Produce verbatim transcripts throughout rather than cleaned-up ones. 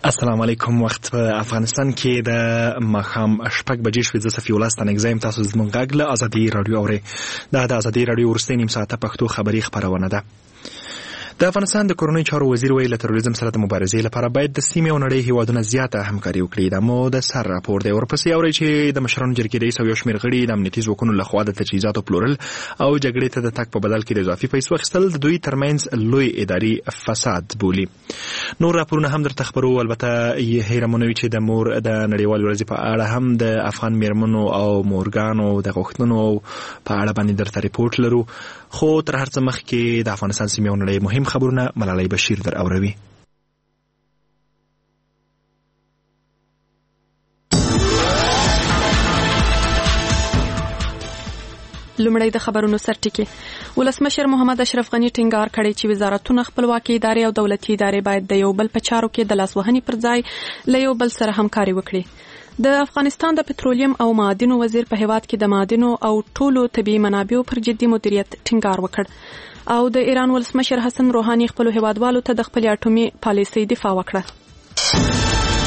السلام علیکم. وخت په افغانستان کې د ماښام شپږ بجې شوې. زه صفي الله ستانکزی یم. تاسو زموږ غږ له ازادي راډیو اورئ. دا د ازادي راډیو وروستۍ نیم ساعته پښتو خبري خپرونه ده. د افغانستان د کورنۍ چارو وزیر ویل له تروریزم سره د مبارزې لپاره باید د سیمې او نړۍ هیوادونه زیاته همکاري وکړي. دا مو د سر راپور دی. ورپسې اورئ چې د مشرانو جرګې رئیس او یو شمېر غړي د امنیتي ځواکونو لخوا د تجهیزاتو پلورل او جګړې ته د تګ په بدل کې د اضافي پیسو اخیستل د دوی ترمنځ لوی اداري فساد بولي. نور راپورونه هم درته خبرو. البته یې هیره مو نه وي چې د مور د نړیوالې ورځې په اړه هم د افغان میرمنو او مورګانو د غوښتنو په اړه باندې درته ریپورټ لرو. خو تر هر څه مخکې د افغانستان سیمې او نړۍ مهم خبرونه ملالۍ بشیر در اوروي. لومړی د خبرونو سرټکی. ولسمشر محمد اشرف غنی ټینګار کړی چې وزارتونه خپلواکي ادارې او دولتي ادارې باید د یو بل په چارو کې د لاسوهنې پر ځای له یو بل سره همکاري وکړي. د افغانستان د پټرولیم او معادنو وزیر په هیواد کې د معادنو او ټولو طبیعي منابعو پر جدي مدیریت ټینګار وکړ او د ایران ولسمشر حسن روحاني خپل هیوادوالو ته د خپل اټومي پالیسۍ دفاع وکړه.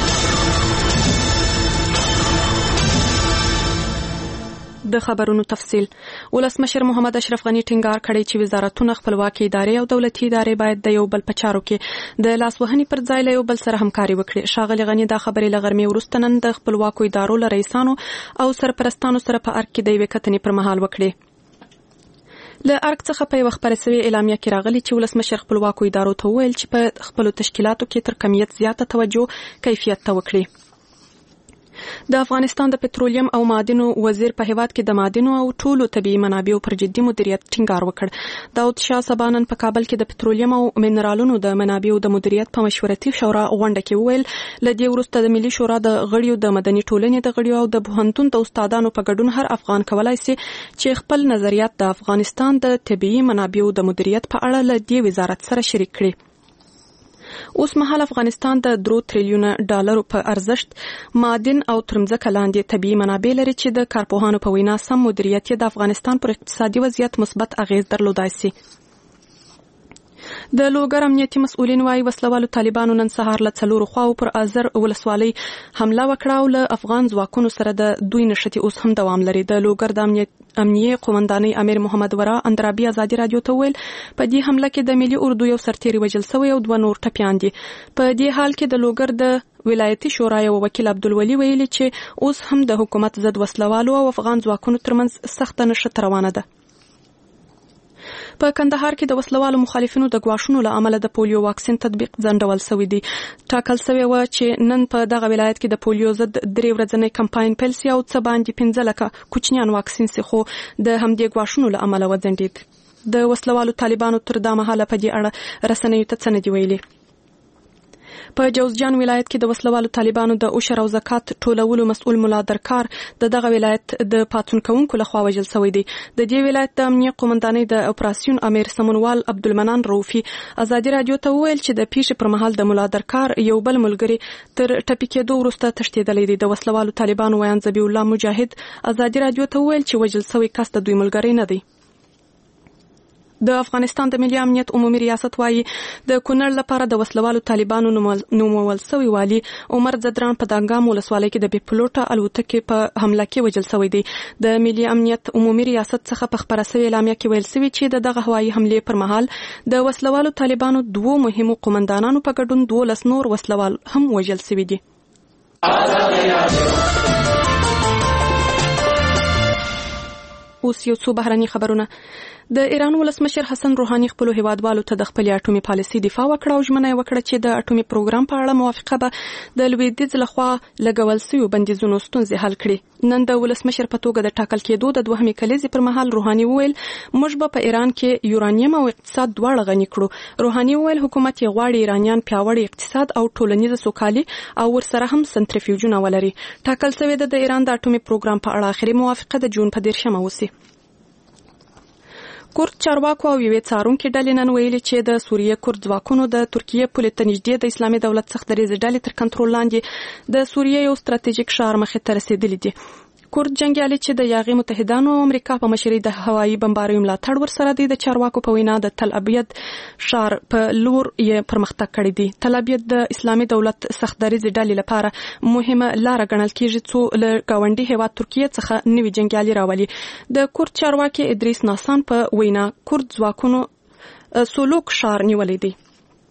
د خبرونو تفصیل. ولسمشر محمد اشرف غنی ټینګار کړی چې وزارتونه خپلواکي ادارې او دولتي ادارې باید د یو بل په چارو کې د لاسوهنې پر ځای له یو بل سره همکاري وکړي. ښاغلي غنی دا خبرې له غرمې وروسته نن د خپلواکو ادارو له رئیسانو او سرپرستانو سره په ارګ کې د یوې کتنې پر مهال وکړي. له ارګ څخه په یوه خپره سوې اعلامیه کې راغلي چې ولسمشر خپلواکو ادارو ته وویل چې په خپلو تشکیلاتو کې تر کمیت زیاته توجه کیفیت ته وکړي. د افغانستان د پټرولیم او معادنو وزیر په هیواد کې د معادنو او ټولو طبیعي منابعو پر جدي مدیریت ټینګار وکړ. داود شاه سبا نن په کابل کې د پټرولیم او منرالونو د منابعو د مدیریت په مشورتي شورا غونډه کې وویل له دې وروسته د ملي شورا د غړیو د مدني ټولنې د غړیو او د پوهنتون د استادانو په ګډون هر افغان کولای شي چې خپل نظریات د افغانستان د طبیعي منابعو د مدیریت په اړه له دې وزارت سره شریک کړي. اوس مهال افغانستان د درو تریلیونه ډالرو په ارزښت معادن او ترمځکه لاندې طبیعي منابع لري چې د کارپوهانو په وینا سم مدیریت د افغانستان پر اقتصادي وضعیت مثبت اغیز درلودای شي. د لوګر امنیتي مسؤلین وايي وسلوالو طالبانو نن سهار له څلورو خواو پر ازر ولسوالۍ حمله وکړه او له افغان ځواکونو سره د دوی نښتې اوس هم دوام لري. د لوګر د امنیت امنیه قومندانۍ امیر محمد ورا اندرابي ازادي رادیو ته ویل په دې حمله کې د ملي اردو یو سرتیری وژل شوی او دوه نور ټپیان دي. په دې حال کې د لوګر د ولایتي شورا یو وکیل عبدالولي ویلي چې اوس هم د حکومت ضد وسلوالو او افغان ځواکونو ترمنځ سخته نښته روانه ده. په کندهار کې د وسلوالو مخالفینو د ګواښونو له امله د پولیو واکسین تطبیق ځنډول شوی دی. ټاکل شوی و چې نن په دغه ولایت کې د پولیو ضد درې ورځنی کمپاین پیل شي او څه باندې پنځه لکه کوچنیان واکسین شي، خو د همدې ګواښونو له امله وځنډېد. د وسلوالو طالبانو تر دا مهاله په دې اړه رسنیو ته څه نه دي ویلي. په جوزجان ولایت کې د وسلوالو طالبانو د عشر او زکات ټولولو مسؤل مولا درکار د دغه ولایت د پاتون کوونکو لخوا وژل شوی دی. د دې ولایت د امنیه قومندانۍ د اپراسیون امیر سمونوال عبدالمنان روفي ازادي رادیو ته وویل چې د پیښې پر مهال د مولا درکار یو بل ملګری تر ټپي کېدو وروسته تښتېدلی دی. د وسلوالو طالبانو ویان ذبیح الله مجاهد ازادي رادیو ته وویل چې وژل شوی کس د دوی ملګری نه دی. د افغانستان د ملي امنیت عمومي ریاست وايي د کونړ لپاره د وسلوالو طالبانو نومول شوی والي عمر زدران په دانګام ولسوالۍ کې د بې پلوټه الوتکې په حمله کې وژل شوی دی. د ملي امنیت عمومي ریاست څخه په خپره شوې اعلامیه کې ویل شوي چې د دغه هوایي حملې پر مهال د وسلوالو طالبانو دوو مهمو قومندانانو په ګډون دولس نور وسلوال هم وژل شوي دي. اوس یو څو بهرني خبرونه. د ایران ولسمشر حسن روحاني خپل هیوادوالو ته د خپل اټومي پالیسۍ دفاع وکړه او ژمنه وکړه چې د اټومي پروګرام په اړه موافقه به د لویدیځ لخوا لګول شویو بندیزونو ستونزې حل کړي. نن د ولسمشر په توګه د ټاکل کېدو د دوهمې کلیزې پر مهال روحاني وویل موږ به په ایران کې یورانیم او اقتصاد دواړه غني کړو. روحاني وویل حکومت یې غواړي ایرانیان پیاوړی اقتصاد او ټولنیزه سوکالي او ورسره هم سنټریفیوژونه ولري. ټاکل شوی د ایران د اټومي پروګرام په اړه اخري موافقه د جون په دیرشمه وسی. کورد چارواکو او یوې څارونکې ډلې نن ویلي چې د سوریې کورد ځواکونو د ترکیې پولې ته نږدې د اسلامي دولت څخه دریځ ډلې تر کنټرول لاندې د سوریې یو ستراتیژیک ښار مخې ته رسېدلي دي. کورد جنگیالي چې د یاغي متحدانو او امریکا په مشرۍ د هوایي بمباریو ملاتړ ورسره دی د چارواکو په وینا د تل ابیض ښار په لور یې پرمختګ کړی دی. تل ابیض د اسلامي دولت سختدریزې ډلې لپاره مهمه لاره ګڼل کیږي څو له ګاونډي هیواد ترکیه څخه نوي جنگیالي راولي. د کورد چارواکي ادریس ناسان په وینا کورد ځواکونو سولوک ښار نیولی دی.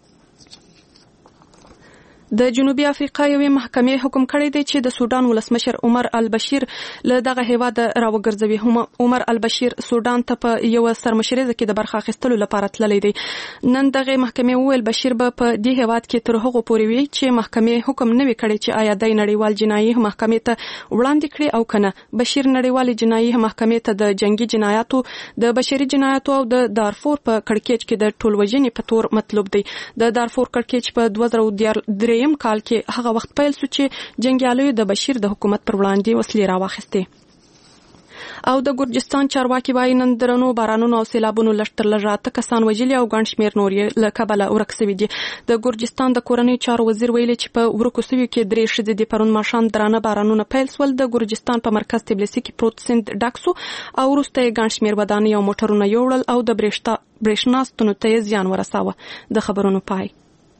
د جنوبي افریقا یوې محکمې حکم کړی دی چې د سودان ولسمشر عمر البشیر له دغه هیواد راوګرځوي. عمر البشیر سودان ته په یو سرمشریزه کې د برخه اخیستلو لپاره تللی دی. نن دغه محکمې وویل بشیر به په دې هیواد کې تر هغو پورې وي چې محکمې حکم نه وي کړی چې آیا د نړیوال جنایي محکمې ته وړاندې کړي او کنه. بشیر نړیوال جنایي محکمې ته د جنگي جنایاتو د بشري جنایاتو او د دارفور په کړکېچ کې د ټولوژنې په تور مطلوب دی. د دارفور کړکېچ په دوه زره درې یم کال کې هغه وخت پیل شو چې جنگیالیو د بشیر د حکومت پر وړاندې وسلې راواخیستې. او د ګورجستان چارواکي وايي نن درنو بارانونو او سیلابونو لږ تر لږه اته کسان وژلي او ګڼ شمېر نور یې له کبله ورک سوي دي. د ګورجستان د کورنۍ چارو وزیر ویلي چې په ورکو سویو کې درې ښځې د پرون ماښام درانه بارانونه پیل سول. د ګورجستان په مرکز تبلیسي کې پروت سیند ډک سو او وروسته یې ګڼ شمېر ودانۍ او موټرونه یوړل او د برېښنا ستنو ته یې زیان ورساوه. د خبرونو پای.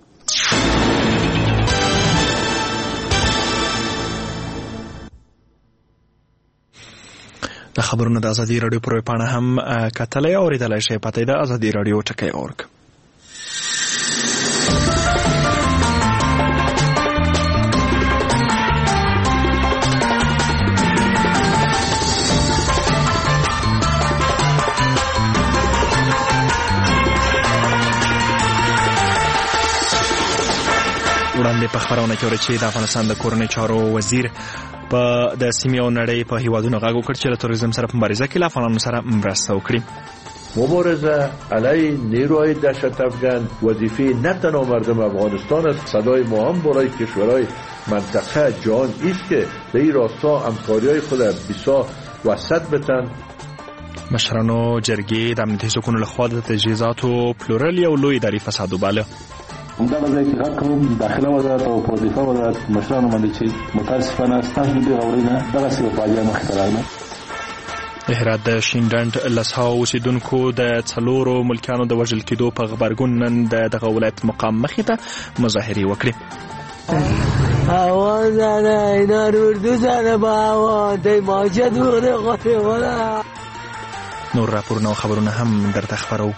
د خبرونو د ازادي رادیو پر پاڼه هم کتلای او اوریدلای شئ. پته د ازادي رادیو ټکی اورګ. وړاندې په خبرونه کې ورچې د افغانستان د کورنۍ چارو وزیر په د سیمې او نړۍ په هیوادونو غږ وکړ چې له توریزم سره په مبارزه کې له افغانانو سره مرسته وکړي. مبارزه علیه نیروهای دهشت افغان وظیفه نه تنها مردم افغانستان است، صدای ما هم برای کشورهای منطقه جهان است که به این راستا همکاری‌های خود بسا وسط بتن. مشرانو جرګې د امنیتي ځواکونو لخوا د تجهیزاتو پلورل یو لوی اداري فساد وباله. همدا ځای کې غږ کوم داخله وزارت او په دفاع وزارت مشرانو باندې چې متاسفانه ستاسو دې غوړینه دغه څه په اړه مخ ته راغله. هرات د شینډنډ لسها اوسیدونکو د څلورو ملکیانو د وژل کېدو په غبرګون نن د دغه ولایت مقام مخې ته مظاهرې وکړې. آواز زنه اینا اردو زنه با آواز دی ماجد بوده خواهی ولا. نور راپورونه او خبرونه هم درته خبرو.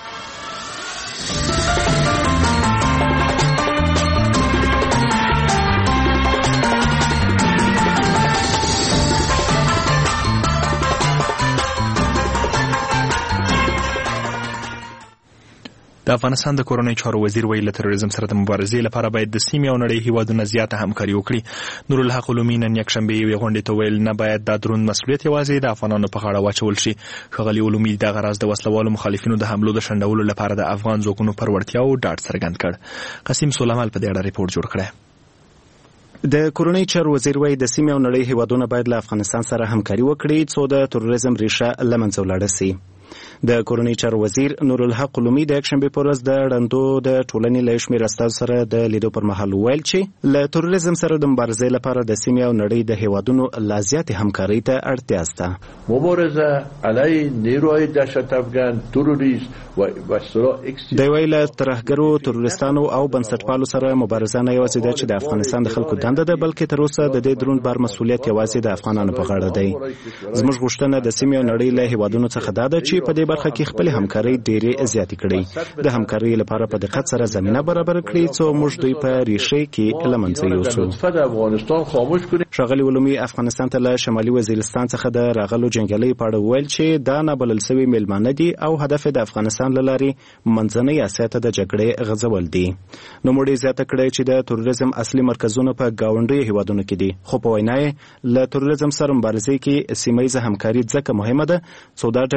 د افغانستان د کورنۍ چارو وزیر ویل له تروریزم سره د مبارزې لپاره باید د سیمې او نړۍ هیوادونه زیاته همکاري وکړي. نورالحق علومي نن یکشنبه یوې غونډې ته ویل نه باید دا دروند مسؤلیت یوازې د افغانانو په غاړه واچول شي. ښاغلي علومي دغه راز د وسلوالو مخالفینو د حملو د شنډولو لپاره د افغان ځواکونو پر وړتیاو ډاډ څرګند کړ. قاسم سلیمال په دې اړه ریپورت جوړ کړی. د کورنۍ چارو وزیر وایي د سیمې او نړۍ هیوادونه باید له افغانستان سره همکاري وکړي څو د تروریزم ریښه له منځه ولاړه سي. د کورنۍ چارو وزیر نورالحق علومي د یکشنبه په ورځ د ړندو د ټولنې له شمېر استازو سره د لیدو پر مهال ویل چې له تروریزم سره د مبارزې لپاره د سیمې او نړۍ د هیوادونو لا زیاتې همکارۍ ته اړتیا شته. مبارزه علیه نیروهای دهشت افغان تروریست و اصطلاح د ویل ترهګرو تروریستانو او بنسټپالو سره مبارزه نه یوازې ده چې د افغانستان د خلکو دنده ده، بلکې تر اوسه د دې دروند بار مسؤلیت یوازې د افغانانو په غاړه دی. زموږ غوښتنه د سیمې او نړۍ له هیوادونو څخه دا ده چې په دې برخه کې خپل همکاري ډېرې زیاتې کړي، د همکاري لپاره په دقت سره زمينه برابر کړي څو موږ دوی په ریښې کې لمنځه یوسو. ښاغلي علومي افغانستان ته له شمالي وزیرستان څخه د راغلو جنګیالیو په اړه ویل چې دا نابلل سوي میلمانه دي او هدف د افغانستان له لارې منځنۍ اسیا ته د جګړې غځول دي. نوموړي زیاته کړې چې د تروریزم اصلي مرکزونه په ګاونډیو هیوادونو کې دي، خو په وینا یې له تروریزم سره مبارزې کې سیمه ییزه همکاري ځکه مهمه ده څو دا ډلې له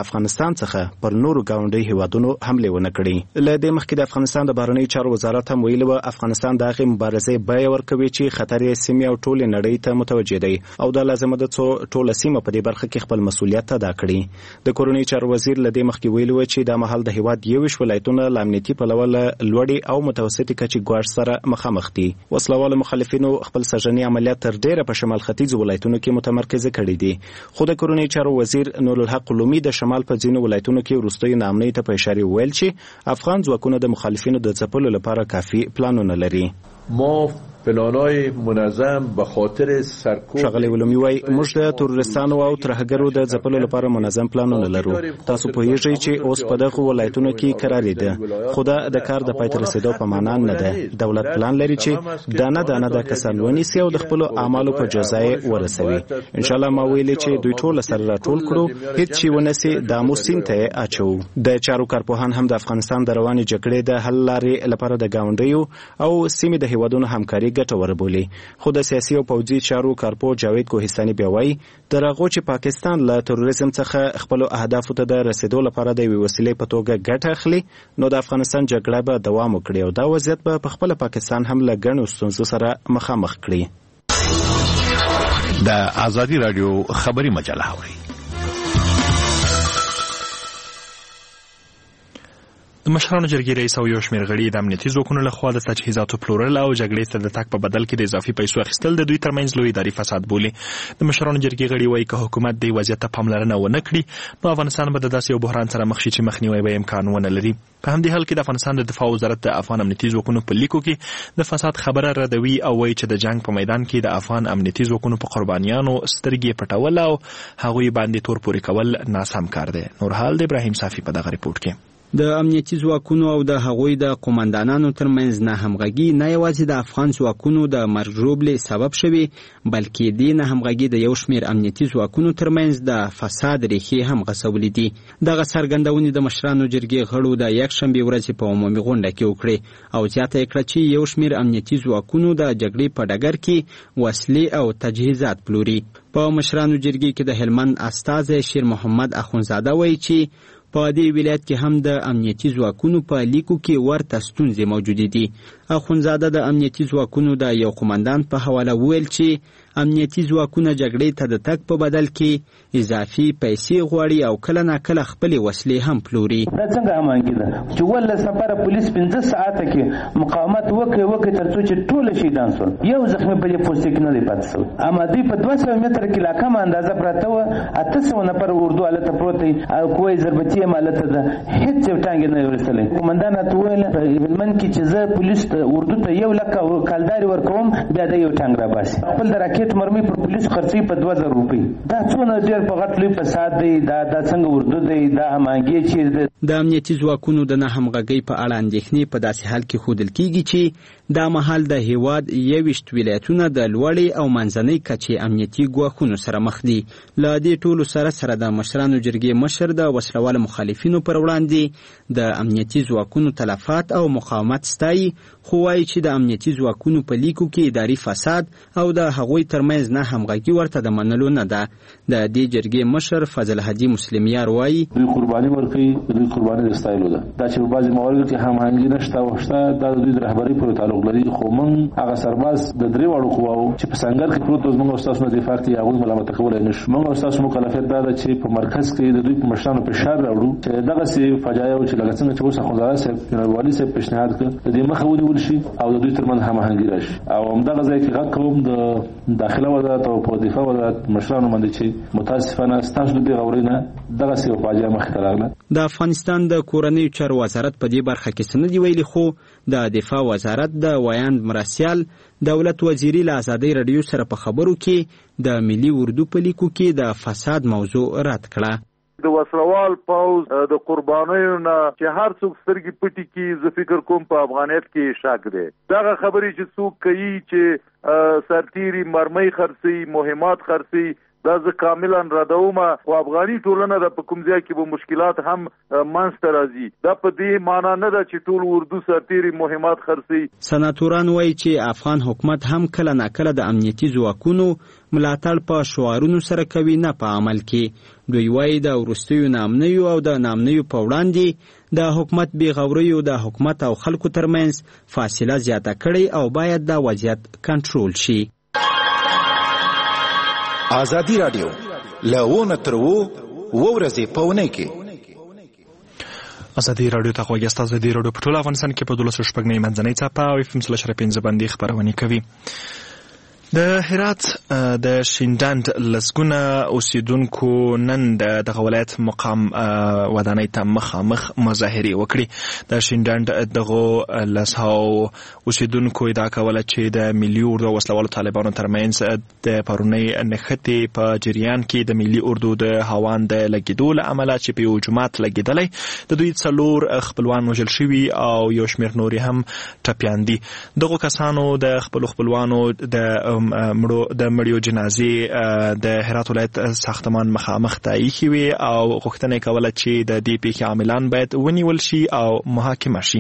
افغانستان څخه پر نورو ګاونډي هیوادونو حمله ونه کړي. له دې مخکې د افغانستان د بهرنیو چارو وزارت هم ویلي و افغانستان د هغې مبارزې بیه ورکوي چې خطر یې سیمې او ټولې نړۍ ته متوجه دی او دا لازمه ده څو ټوله سیمه په دې برخه کې خپل مسؤلیت ادا کړي. د کورنۍ چارو وزیر له دې مخکې ویلي و چې دا مهال د هیواد یوویشت ولایتونه له امنیتي پلوه له لوړې او متوسطې کچې ګواښ سره مخامخ دي. وسلوالو مخالفینو خپل سږني عملیات تر ډیره په شمال ختیځو ولایتونو کې متمرکز کړي دي. خو د کورنۍ چارو وزیر نورالحق لومي د شمال په ځینو ولایتونو کې وروستیو ناامنۍ ته په اشاره ویل چې افغان ځواکونه د مخالفینو د ځپلو لپاره کافي پلانونه لري. ما پلانای منظم به خاطر سرکوب شغله ولومي وای موږ د تروریستانو او ترهګرو د ځپلو لپاره منظم پلانونه لرو. تاسو پوهیږئ چې اوس په دغه ولایتونو کې قرار ده خو دا د کار د پای ته رسیدو په معنا نه ده. دولت پلان لري چې دانه دانه د کسان ونیسي او د خپل اعمالو په جزای ورسوي. ان شاء الله ما ویلي چې دوی ټول سره راټول کړو هیڅ شي ونسي د موسین ته اچو. د چارو کارپوهان هم د افغانستان د رواني جګړې د حل لارې لپاره د ګاونډیو او سیمې د هیوادونو همکاري ګټوره بولي. خو د سیاسي او پوځي چارو کارپو جاوید کوهستاني بیا وایي تر هغو چې پاکستان له تروریزم څخه خپلو اهدافو ته د رسیدو لپاره د یوې وسیلې په توګه ګټه اخلي نو د افغانستان جګړه به دوام وکړي او دا وضعیت به په خپله پاکستان هم له ګڼو ستونزو سره مخامخ کړي. د ازادي راډیو خبري مجله اورئ. د مشرانو جرګې رئیس او یو شمېر غړي د امنیتي ځواکونو لخوا د تجهیزاتو پلورل او جګړې ته د تګ په بدل کې د اضافي پیسو اخیستل د دوی ترمنځ لوی اداري فساد بولي. د مشرانو جرګې غړي وایي که حکومت دې وضعیت ته پاملرنه ونه کړي نو افغانستان به د داسې یو بحران سره مخ شي چې مخنیوی به امکان ونه لري. په همدې حال کې د افغانستان د دفاع وزارت د افغان امنیتي ځواکونو په لیکو کې د فساد خبره ردوي او وایي چې د جنگ په میدان کې د افغان امنیتي ځواکونو په قربانیانو سترګې پټول او هغوی باندې تور پورې کول ناسم کار دی. نورحال د ابراهیم صافي په دغه ریپورت کې د امنیتي ځواکونو او د هغوی د قومندانانو ترمنځ نه همغږي نه یوازې د افغان ځواکونو د مرګ ژوبلې سبب شوي بلکې دې نه همغږي د یو شمېر امنیتي ځواکونو ترمنځ د فساد ریښې هم غځولې دي. دغه څرګندونې د مشرانو جرګې غړو د یکشنبې ورځې په عمومي غونډه کې وکړې او زیاته یې کړه چې یو شمېر امنیتي ځواکونو د جګړې په ډګر کې وسلې او تجهیزات پلوري. په مشرانو جرګې کې د هلمند استازی شیر محمد اخونزاده وایي چې په دې ولایت کې هم د امنیتي ځواکونو په لیکو کې ورته ستونزې موجودې دي. اخونزاده د امنیتي ځواکونو د یو قومندان په حواله وویل چې امنیتي ځواکونه جګړې ته د تګ په بدل کې اضافي پیسې غواړي او کله ناکله خپلې وسلې هم پلوري. دا څنګه هماهنګي ده چې ولس لپاره پولیس پنځه ساعته کې مقاومت وکړي وکړي تر څو چې ټول شهیدان شول یو زخمي په دې پوسټ کې نه دی پاتې شوی. اما دوی په دوه سوه متره کې لا کمه اندازه پراته وه اته سوه نفر اردو هلته پروت دی او قوه ضربتي هم هلته ده هېڅ یو ټانګ نه ورسلی. قومندان راته وویل په هلمند کې چې زه پولیس ته اردو ته یو لکه کالدارې ورکوم بیا د یو ټانګ راباسي خپل د راکټ مرمۍ پر پولیس خرڅوي په دوه زره روپۍ. دا څونه ډېر په غټ لوی فساد دی. دا دا څنګه اردو دی دا هماهنګي چیرې ده. د امنیتي ځواکونو د نه همغږۍ په اړه اندېښنې په داسې حال کې ښودل کېږي چې دا مهال د هیواد یوویشت ولایتونه د لوړې او منځنۍ کچې امنیتي ګواښونو سره مخ دي. له دې ټولو سره سره د مشرانو جرګې مشر د وسلوالو مخالفینو پر وړاندې د امنیتي ځواکونو تلفات او مقاومت ستایي خو وایي چې د امنیتي ځواکونو په لیکو کې اداري فساد او د هغوی ترمنځ نه همغږي ورته د منلو نه ده. د دې جرګې مشر فضل هدي مسلمیار وایي دوی قرباني ورکوي دوی قرباني د ستایلو ده. دا چې په بعضې مواردو کې هماهنګي نشته او شته دا د دوی د رهبرۍ پورې تعلق لري. خو موږ هغه سرباز د درې واړو قواو چې په سنګر کې پروت موږ او ستاسو نه دفاع کوي هغوی ملامته کولی نه شو. موږ او ستاسو مکلفیت دا ده چې په مرکز کې د دوی په مشرانو فشار راوړو چې دغسې فجایع چې لکه څنګه چې اوس اخندزاده صاحب جنرال والي صاحب پیشنهاد کړ د دې مخه ونیول شي او د دوی ترمنځ هماهنګي راشي. او همدغه ځای کې غږ کوم د داخله وزارت او په دفاع وزارت مشرانو باندې چې متاسفانه ستاسو د دې غورۍ نه دغسې یو فاجعه مخې ته راغله. د افغانستان د کورنیو چارو وزارت په دې برخه کې څه نه دي ویلي خو د دفاع وزارت د ویاند مرسیال دولت وزیري له ازادۍ راډیو سره په خبرو کې د ملي اردو په لیکو کې د فساد موضوع رد کړه. د وسلوال پوز د قربانیو نه چې هر څوک سترګې پټې کړي زه فکر کوم په افغانیت کې شک دی. دغه خبرې چې څوک کوي چې سرتیري مرمۍ خرڅوي مهمات خرڅوي دا زه کاملا ردوم او افغاني ټولنه د کوم ځای کې به مشکلات هم منځته راځي. دا په دې معنی نه ده چې ټول اردو سرتیري مهمات خرڅي. سناتوران وایي چې افغان حکومت هم کله ناکله د امنیتي ځواکونو ملاتړ په شعارونو سره کوي نه په عمل کې. دوی وایي د وروستیو ناامنیو او د ناامنیو په وړاندې د حکومت بېغوریو د حکومت او خلکو ترمنځ فاصله زیاته کړې او باید دا وضعیت کنټرول شي. ازادي راډیو لونه ترو ورځې پونه کې ازادي راډیو ته غوږی است. ازادي راډیو په ټول افغانستان کې په دولس شپږ نه منځنۍ چاپه او اف ام سلش پنځه باندې خبرونه کوي. د هرات د شینډاند لسګونه اوسیدونکو نن د دغه ولایت مقام ودانۍ ته مخامخ مظاهرې وکړې. د شینډاند دغه لسهاو اوسیدونکو ادعا کوله چې د ملي اردو او وسلوالو طالبانو ترمنځ د پرونۍ نښتې په جریان کې د ملي اردو د هاوان د لګېدو له امله چې په یو جومات لګېدلی د دوی څلور خپلوان وژل شوي او یو شمېر نورې هم ټپیان دي. دغو کسانو د خپلو خپلوانو د مړو د مړیو جنازې د هرات ولایت ساختمان مخامخ ته ایښې وې او غوښتنه یې کوله چې د دې پیښې عاملان باید ونیول شي او محاکمه شي.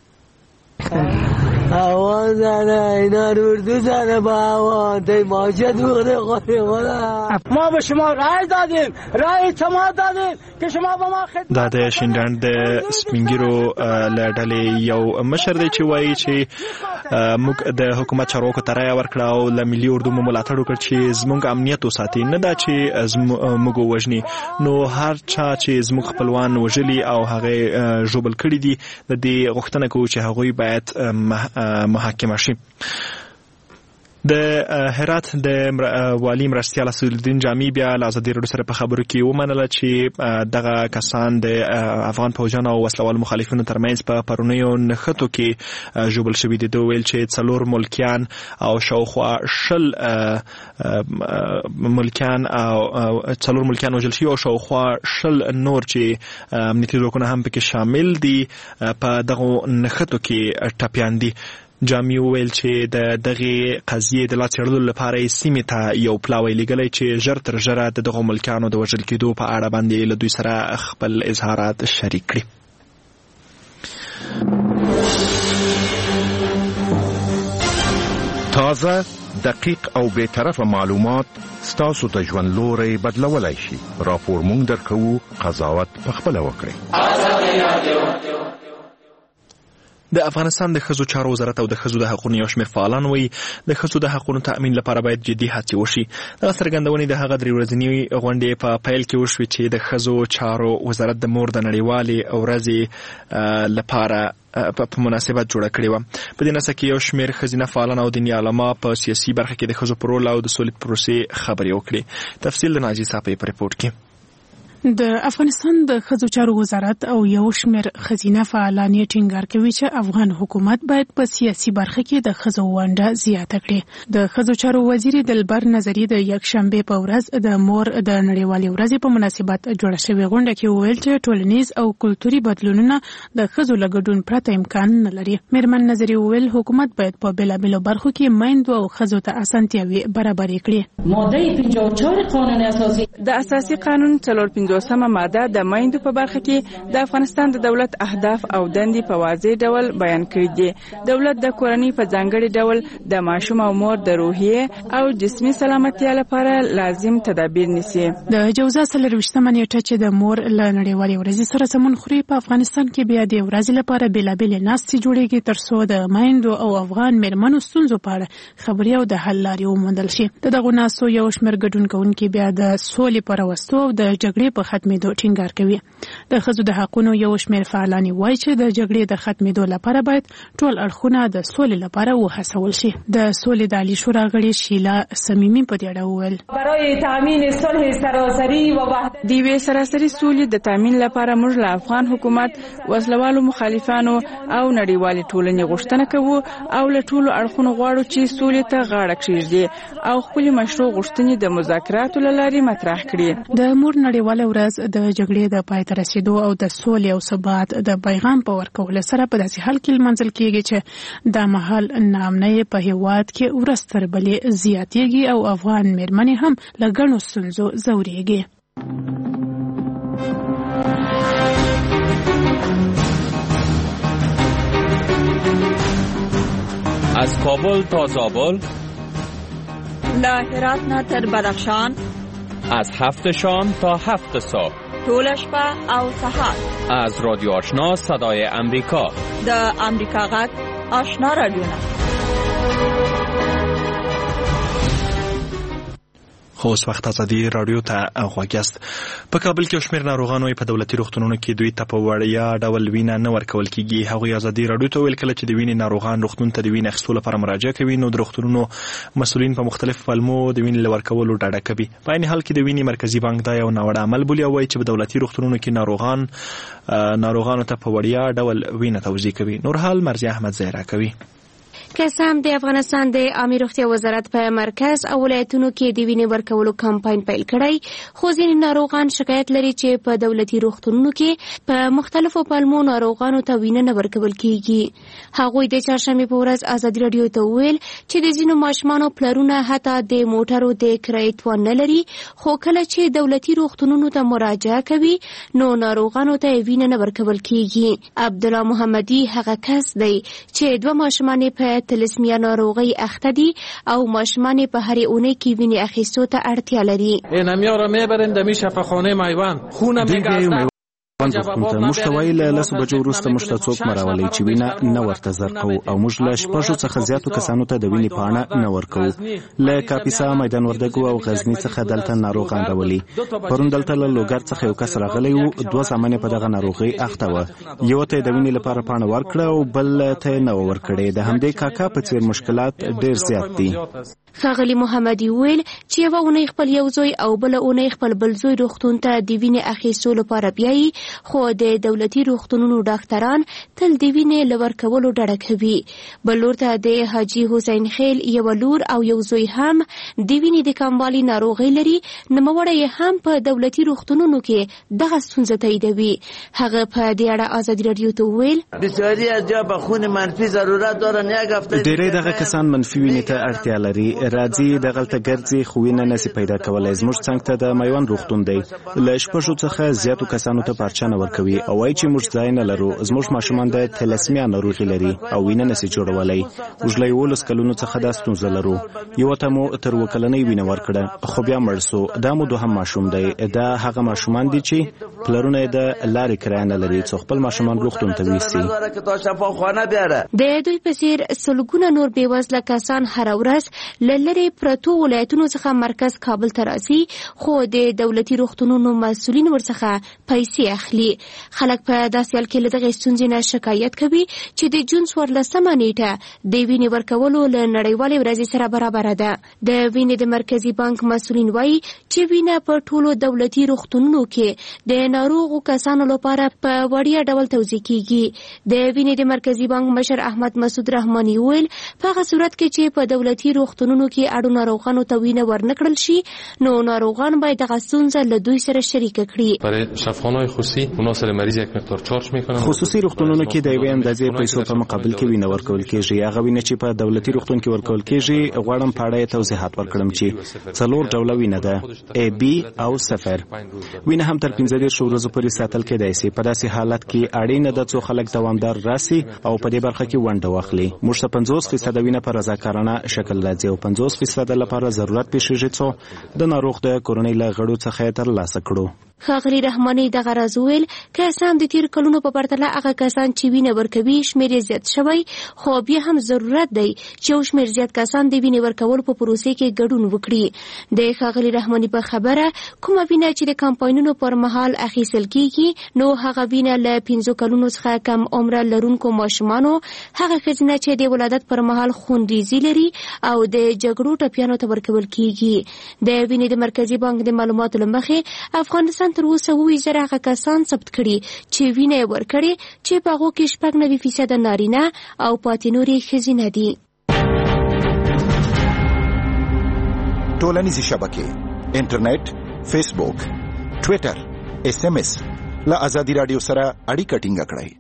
آوان زنه اینا اردو زنه با آوان دی ماجد بوده خواهی خدا. ما به شما رای دادیم، رای اعتماد دادیم که شما به ما خدمت. دا د شینډاند د سپینګیرو له ډلې یو مشر دی چې وایي چې موږ د حکومت چارواکو ته رایه ورکړه او له ملي اردو مو ملاتړ وکړ چې زموږ امنیت وساتي، نه دا چې موږ ووژني. نو هر چا چې زموږ خپلوان وژلي او هغه ژوبل کړي دي د دې غوښتنه کوو چې هغوی باید محاکمه شي. د هرات د والی مرستیال اسدالدین جامی بیا له ازادي راډیو سره په خبرو کې ومنله چې دغه کسان د افغان پوځیانو او وسلوال مخالفینو ترمنځ په پرونیو نښتو کې ژوبل شوي دي. دوی ویل چې څلور ملکیان او شاوخوا شل ملکیان او څلور ملکیان وژل شوي او شاوخوا شل نور چې امنیتي ځواکونه هم پکې شامل دي په دغو نښتو کې ټپیان دي. جامی ویل چې د دغه قضیې د لا څېړلو لپاره یې سیمې ته یو پلاوی لیږلی چې ژر تر ژره د دغو ملکیانو د وژل کېدو په اړه باندې له دوی سره خپل اظهارات شریک کړي. تازه، دقیق او بی‌طرفه معلومات ستاسو د ژوند لوری بدلولی شي. راپور مونږ درکوو، قضاوت پخپله وکړئ. د افغانستان د ښځو چارو وزارت او د ښځو د حقونو یو شمېر فعالان وایي د ښځو د حقونو تأمین لپاره باید جدي هڅې وشي. دغه څرګندونې د هغه درې ورځنۍ غونډې په پیل کې وشوې چې د ښځو چارو وزارت د مور د نړیوالې ورځې لپاره په مناسبت جوړه کړې وه. په دې نڅه کې یو شمېر ښځینه فعالان او دیني علما په سیاسي برخه کې د ښځو په رول او د سولې پروسې خبرې وکړې. تفصیل د ناجي صاحب په رپورټ کې. د افغانستان د ښځو چارو وزارت او یو شمېر ښځینه فعالان یې ټینګار کوي چې افغان حکومت باید په سیاسي برخه کې د ښځو ونډه زیاته کړي. د ښځو چارو وزیر دلبر نظري د یکشنبې په ورځ د مور د نړیوالې ورځې په مناسبت جوړه شوې غونډه کې وویل چې ټولنیز او کلتوري بدلونونه د ښځو له ګډون پرته امکان نه لري. میرمن نظري وویل حکومت باید په بېلابېلو برخو کې میندو او ښځو ته اسانتیاوې برابرې کړي. ماده پنځه و چهار قانون اساسي د اساسي قانون څلور پنځوسمه ماده د میندو په برخه کې د افغانستان د دولت اهداف او دندې په واضح ډول بیان کړي دي. دولت د کورنۍ په ځانګړي ډول د ماشوم او مور د روحیې او جسمي سلامتیا لپاره لازم تدابیر نیسي. د جوزا څلرویشتمه نیټه چې د مور له نړیوالې ورځې سره سمون خوري په افغانستان کې بیا د ورځې لپاره بېلابېلې ناستې جوړېږي ترڅو د میندو او افغان میرمنو ستونزو په اړه خبرې او د حل لارې وموندل شي. د دغو ناستو یو شمېر ګډون کوونکي بیا د سولې په راوستو او د جګړې په ختمېدو ټینګار کوي. د ښځو د حقونو یو شمېر فعالان وایي چې د جګړې د ختمېدو لپاره باید ټول اړخونه د سولې لپاره وهڅول شي. د سولې د عالی شورا غړي شیلا صمیمي په دې اړه وویل برای تامین صلح سراسری و وحدت د یوې سراسري سولې د تامین لپاره موږ له افغان حکومت، وسلوالو مخالفانو او نړیوالې ټولنې غوښتنه کوو او له ټولو اړخونو غواړو چې سولې ته غاړه کېږدي او خپلې مشروع غوښتنې د مذاکراتو له لارې مطرح کړي. د مور نړیواله ورځ د جګړې د پای ته رسیدو او د سولې او ثبات د پیغام په ورکولو سره په داسې حال کې لمنځل کیږي چې د مهال ناامنۍ په هیواد کې ورځ تر بلې زیاتېږي او افغان میرمنې هم له ګڼو ستونزو ځورېږي. از کابل تا زابل، له هرات نه تر بدخشان، از هفت شام تا هفت صبح، ټوله شپه او سهار، از رادیو آشنا صدای امریکا، د امریکا غږ آشنا رادیو. خو اوس وخت ازادي رادیو ته غوږ یاست. په کابل کې شمېر ناروغانو په دولتي روغتونونو کې دوی ته په وړیا ډول وینه نه ورکول کیږي. هغوی ازادي رادیو ته ویل کله چې د وینې ناروغان روغتون ته د وینې اخیستلو لپاره مراجعه کوي نو د روغتونونو مسؤلین په مختلفو پلمو د وینې له ورکولو ډډه کوي. په عین حال کې د وینې مرکزي بانک دا یو ناوړه عمل بولي او وایي چې په دولتي روغتونونو کې ناروغان ناروغانو ته په وړیا ډول وینه توزیع کوي. نورحال مرزي احمد زهرا کوي. قسم د افغانستان د عامه روغتیا وزارت په مرکز او ولایتونو کې د وینې ورکولو کمپاین پیل کړی خو ځینې ناروغان شکایت لري چې په دولتي روغتونونو کې په مختلفو پلمو ناروغانو ته وینه نه ورکول کیږي. هغوی د چهارشنبې په ورځ ازادي رادیو ته ویل چې د ځینو ماشومانو پلرونه حتی د موټرو د کرایې توان نه لري خو کله چې دولتي روغتونونو ته مراجعه کوي نو ناروغانو ته وینه نه ورکول کیږي. عبدالله محمدي هغه کس دی چې دوه ماشومان په تلسمیا ناروغي اخته دي او ماشومان په هر اونۍ کې وینې اخیستو ته اړتیا لري. اینا میاره میبرن د شفاخانه میوان خونه میگازن روغتون ته موږ ته وایي له لسو بجو وروسته موږ ته څوک مراولي چې وینه نه ورته زرقو او موږ له شپږو څخه زیاتو کسانو ته د وینې پاڼه نه ورکوو. له کاپیسا، میدان وردګو او غزني څخه دلته ناروغان راولي. پرون دلته له لوګر څخه یو کس راغلی و، دوه زامن په دغه ناروغي اخته و. یو ته د وینې لپاره پاڼه ورکړه او بل ته نه ورکړې. د همدې کاکا په څیر مشکلات ډیر زیات دي. ښاغلي محمدي ویل چې یوه اونۍ خپل یو زوی او بله اونۍ خپل بل زوی روغتون ته د وینې اخیستو لپاره بیایي خو د دولتي روغتونونو ډاکټران تل د وینې له ورکولو ډډه کوي. بل لور ته د حاجي حسین خیل یوه لور او یو زوی هم د وینې د کموالي ناروغي لري. نوموړی یې هم په دولتي روغتونونو کې دغه ستونزه تاییدوي. هغه په دې اړه ازادي رادیو ته ویل بسیاری از جا به خون منفی ضرورت دارن. یک هفته ډېری دغه کسان منفي وینې ته اړتیا لري. راځي دغلته ګرځي خو وینه نسي پیدا کولی. زموږ څنګ ته د میوند روغتون دی. له شپږو څخه زیاتو کسانو ته پارچه نه ورکوي او وایي چې موږ ځای نه لرو. زموږ ماشومان د تلسمیا ناروغي لري او وینه نسي جوړولی. موږ له یولس کلونو څخه دا ستونزه لرو. یوه ته مو تر اووه کلنۍ وینه ورکړه خو بیا مړ سو. دا مو دوهم ماشوم دی. دا هغه ماشومان دي چې پلرونه یې د لارې کرایه نه لري څو خپل ماشومان روغتون ته ویسي. د دوی په څیر سلګونه نور بېوزله کسان هره ورځ له لرې پرتو ولایتونو څخه مرکز کابل ته راځي خو د دولتي روغتونونو مسؤلین ورڅخه پیسې اخلي. خلک په داسې حال کې له دغې ستونزې نه شکایت کوي چې د جون څوارلسمه نیټه د وینې ورکولو له نړیوالې ورځې سره برابره ده. د وینې د مرکزي بانک مسؤلین وایي چې وینه په ټولو دولتي روغتونونو کې د ناروغو کسانو لپاره په وړیا ډول توزیع کیږي. د وینې د مرکزي بانک مشر احمد مسعود رحماني ویل په هغه صورت کې چې په دولتي روغتونونو کې اړو ناروغانو ته وینه ورنکړل شي نو ناروغان باید دغه ستونزه له دوی سره شریکه کړي. برای شفاخانه‌های خصوصي اونا سره مریض یک مقدار چارج میکنن. خصوصي روغتونونو کې د یوې اندازې پیسو په مقابل کې وینه ورکول کېږي. هغه وینه چې په دولتي روغتون کې ورکول کېږي غواړم په اړه یې توضیحات ورکړم چې څلور ډوله وینه ده، ای بی او صفر. وینه هم تر پنځه دېرشو ورځو پورې ساتل کېدای شي. په داسې حالت کې اړینه ده څو خلک دوامدار راسي او په دې برخه کې ونډه واخلي. موږ ته پنځوس فیصده وینه په رضاکارانه شکل راځي او پنځوس فیصده لپاره ضرورت پیښیږي څو د ناروغ د کورنۍ له غړو څخه ترلاسه کړو. ښاغلي رحماني دغه راز ویل کسان د تیر کلونو په پرتله هغه کسان چې وینه ورکوي شمېر یې زیات شوی خو بیا هم ضرورت دی چې یو شمېر زیات کسان د وینې ورکولو په پروسې کې ګډون وکړي. د ښاغلي رحماني په خبره کومه وینه چې د کمپاینونو پر مهال اخیستل کیږي نو هغه وینه له پنځو کلونو څخه کم عمره لرونکو ماشومانو، هغه ښځینه چې د ولادت پر مهال خونریزي لري او د جګړو ټپیانو ته ورکول کیږي. د وینې د مرکزي بانک د معلوماتو له مخې افغانستان تر اوسه اووه زره هغه کسان ثبت کړي چې وینه یې ورکړې چې په هغو کې شپږ نوي فیصده نارینه او پاتې نور یې ښځینه دي. ټولنیزې شبکې، انټرنیټ، فیسبوک، ټویټر اس ام اس له ازادي رادیو سره اړیکه ټینګه کړئ.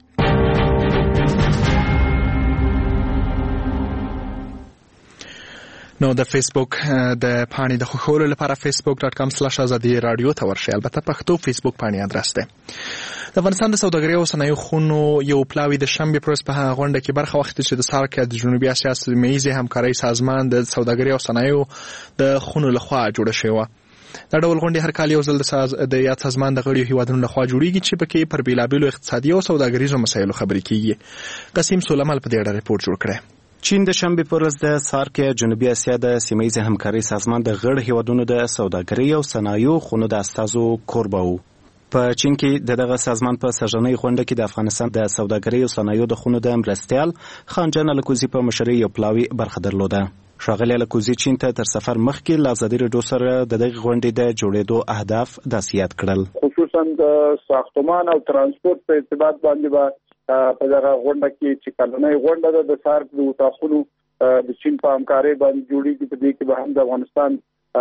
نو د فیسبوک د پاڼې د خوښولو لپاره facebook dot com slash azadi radio ته ورشئ. البته پښتو فیسبوک پاڼې ادرس ده. د افغانستان د سوداګرۍ او صنایعو خونو یو پلاوی د شنبې پر ورځ په هغه غونډه کې برخه واخیسته چې د سارک د جنوبي اسیا سیمه‌ییزې همکارۍ سازمان د سوداګرۍ او صنایعو د خونو لخوا جوړه شوې وه. دا ډول غونډې هر کال یو ځل د ساز د یاد سازمان د غړیو هیوادونو لخوا جوړیږي چې پکې پر بیلابیلو اقتصادي او سوداګریزو مسایلو خبرې کیږي. قسیم سولمل په دې اړه ریپورت جوړ کړی. چین د شنبې پر ورځ د سارک جنوبي اسیا د سیمه‌ییزې همکارۍ سازمان د غړ هیوادونو د سوداګرۍ او صنایعو خونو د استازو کوربه وو. په چین کې د دغه سازمان په سژنۍ غونډه کې د افغانستان د سوداګرۍ او صنایعو د خونو د مرستیال خانجان الکوزي په مشرۍ یو پلاوی برخه درلوده. ښاغلی الکوزي چین ته تر سفر مخکې له ازادي راډیو سره د دغې غونډې د جوړېدو اهداف داسې یاد کړل. خصوصا د ساختمان او ترانسپورت په ارتباط باندې به په دغه غونډه کې چې کلنۍ غونډه ده د سارک د اتاقونو د چین په همکارۍ باندې جوړیږي، په دې کې به هم د افغانستان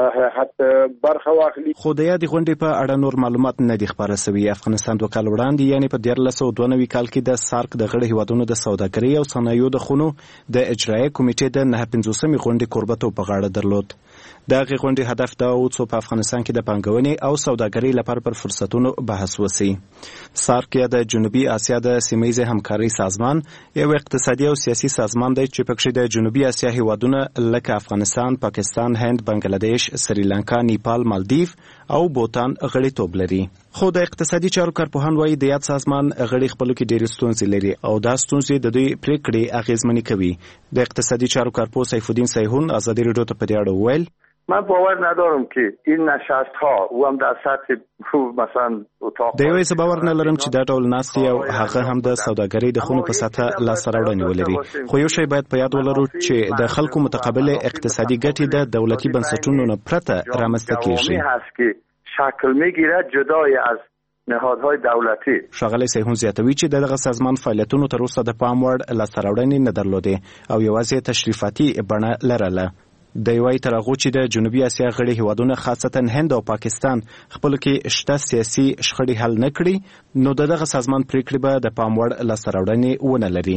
هیئت برخه واخلي. خو د یادې غونډې په اړه نور معلومات نه دي خپاره سوي. افغانستان دوه کال وړاندې یعنې په دیارلس سوه دوه نوي کال کې د سارک د غړو هیوادونو د سوداګرۍ او صنایعو د خونو د اجرایي کمیټې د نهه پنځوسمې غونډې کوربتوب په غاړه درلود. د هغې غونډې هدف دا و څو په افغانستان کې د پانګونې او سوداګرۍ لپاره پر فرصتونو بحث وسي. سارک یا د جنوبي اسیا د سیمه‌ییزې همکارۍ سازمان یو اقتصادي او سیاسي سازمان دی چې پکې د جنوبي اسیا هیوادونه لکه افغانستان، پاکستان، هند، بنگلاديش، سریلانکا، نیپال، مالدیف او بوتان غړیتوب لري. خو د اقتصادي چارو کارپوهان وایي د یاد سازمان غړي خپلو کې ډېرې ستونزې لري او دا ستونزې د دوی پریکړې اغیزمنې کوي. د اقتصادي چارو کارپوه سیف الدین سیحون ازادي راډیو ته په دې اړه وویل: من باور ندارم که این نشست ها او هم در سطح مثلا اتاق د یوې باور نه لرم چې دا ډول ناستې او هغه هم د سوداګرۍ د خونو په سطح لاسته راوړنې ولري. خو یو شی باید په یاد ولرو چې د خلکو متقابل اقتصادي ګټې د دولتي بنسټونو نه پرته رامنځته کیږي. شکل میگیره جدای از نهادهای دولتي. ښاغلی سیحون زیاتوي چې دغه سازمان فعالیتونو تر اوسه د پام وړ لاسته راوړنې نه درلودې او یوازې تشریفاتي بڼه لرله. د یوای تر هغو چې د جنوبي اسیا غړي هیوادونه خاصتا هند او پاکستان خپل کې شته سیاسي شخړې حل نه کړي، نو دغه سازمان پریکړې به د پام وړ لاسته راوړنې ونه لري.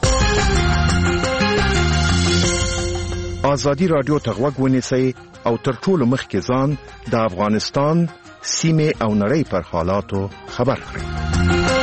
ازادي راډیو ته غوږ ونیسئ او تر ټولو مخکې ځان د افغانستان سیمې او نړۍ پر حالاتو خبر کړئ.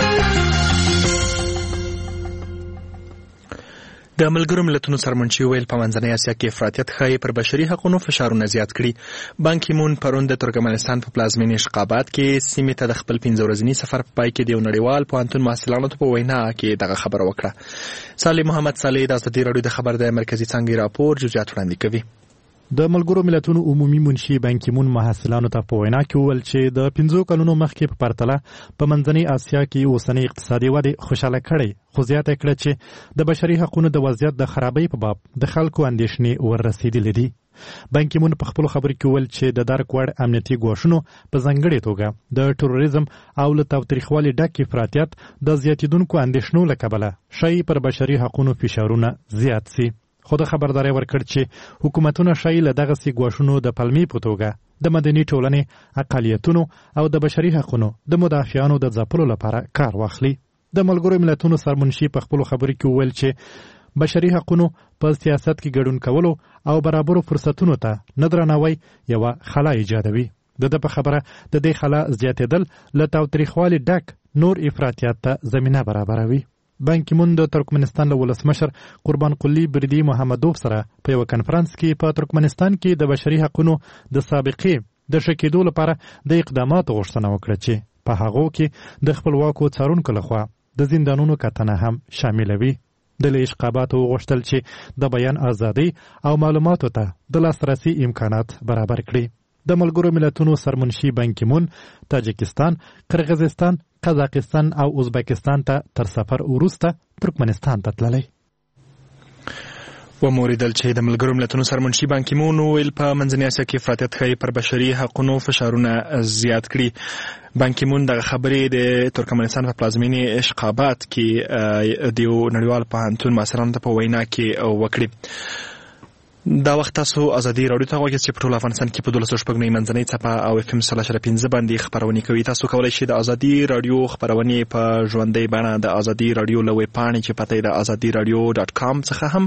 د ملګرو ملتونو سرمنشي ویل په منځنۍ اسیا کې افراطیت ښایي پر بشري حقوقو فشارونه زیات کړي. بان کی مون پرون د ترکمنستان په پلازمینې اشخابات کې سیمې ته د خپل پنځه ورځني سفر په پای کې د یو نړیوال پوهنتون محصلانو ته په وینا کې دغه خبره وکړه. صالح محمد صالح د ازادي راډیو د خبر د مرکزي څانګې راپور جزئیات وړاندې کوي. د ملګرو ملتونو عمومي منشي بان کی مون محصلانو ته په وینا کې وویل چې د پنځو کلونو مخکې په پرتله په منځنۍ اسیا کې اوسنۍ اقتصادي وده خوشاله کړي، خو زیاته کړه چې د بشري حقوقو د وضعیت د خرابۍ په باب د خلکو اندېښنې وررسېدلې دي. بان کی مون په خپل خبرو کې وویل چې د درک وړ امنیتي ګواښونو په ځانګړې توګه د تروریزم او له تاوتریخوالي ډک افراطیت د زیاتیدونکو اندېښنو له کبله شایي پر بشري حقوقو فشارونه زیات سي. خو د خبرداري ورکړ چې حکومتونه شایي له دغسې ګواښونو د پلمې په توګه د مدني ټولنې اقلیتونو او د بشري حقوقو د مدافعانو د ځپلو لپاره کار واخلي. د ملګرو ملتونو سرمنشي په خپل خبرو کې وویل چې بشري حقوقو په سیاست کې ګډون کولو او برابرو فرصتونو ته نه درناوی یوه خلا ایجادوي. د ده په خبره د دې خلا زیاتېدل له تاوتریخوالي ډک نور افراطیت ته زمینه برابروي. بان کی مون د ترکمنستان له ولسمشر قربان قلی بردی محمدوف سره په یو کنفرانس کې په ترکمنستان کې د بشري حقوقو د سابقې د ښه کېدو لپاره د اقداماتو غوښتنه وکړه چې په هغو کې د خپلواکو څارونکو لخوا د زندانونو کتنه هم شاملوي. د اشقاباتو غوښتل چې د بیان ازادي او معلوماتو ته د لاسرسي امکانات برابر کړي. د ملګرو ملتونو سرمنشي بان کی مون تاجکستان، قرغیزستان، قزاقستان او ازبکستان ته تر سفر وروسته ترکمنستان ته تللی. وموریدل چې د ملګرو ملتونو سرمنشي بان کی مون ویل په منځنۍ اسیا کې افراطیت ښایي پر بشري حقوقو فشارونه زیات کړي. بان کی مون دغه خبرې د ترکمنستان په پلازمینې اشخابات کې د یو نړیوال پوهنتون محصلانو ته په وینا کې وکړي. دا وخت تاسو ازادي رادیو ته غواړئ چې په ټول افغانستان کې په دولس شپږ نه منځنۍ څپه او اف ام صلی الله پنځه باندې خبرونه کوي. تاسو کولای شئ د ازادي رادیو خبرونه په ژوندۍ بڼه د ازادي رادیو لوي پاڼې چې پته د ازادي رادیو ډاټ کام څخه هم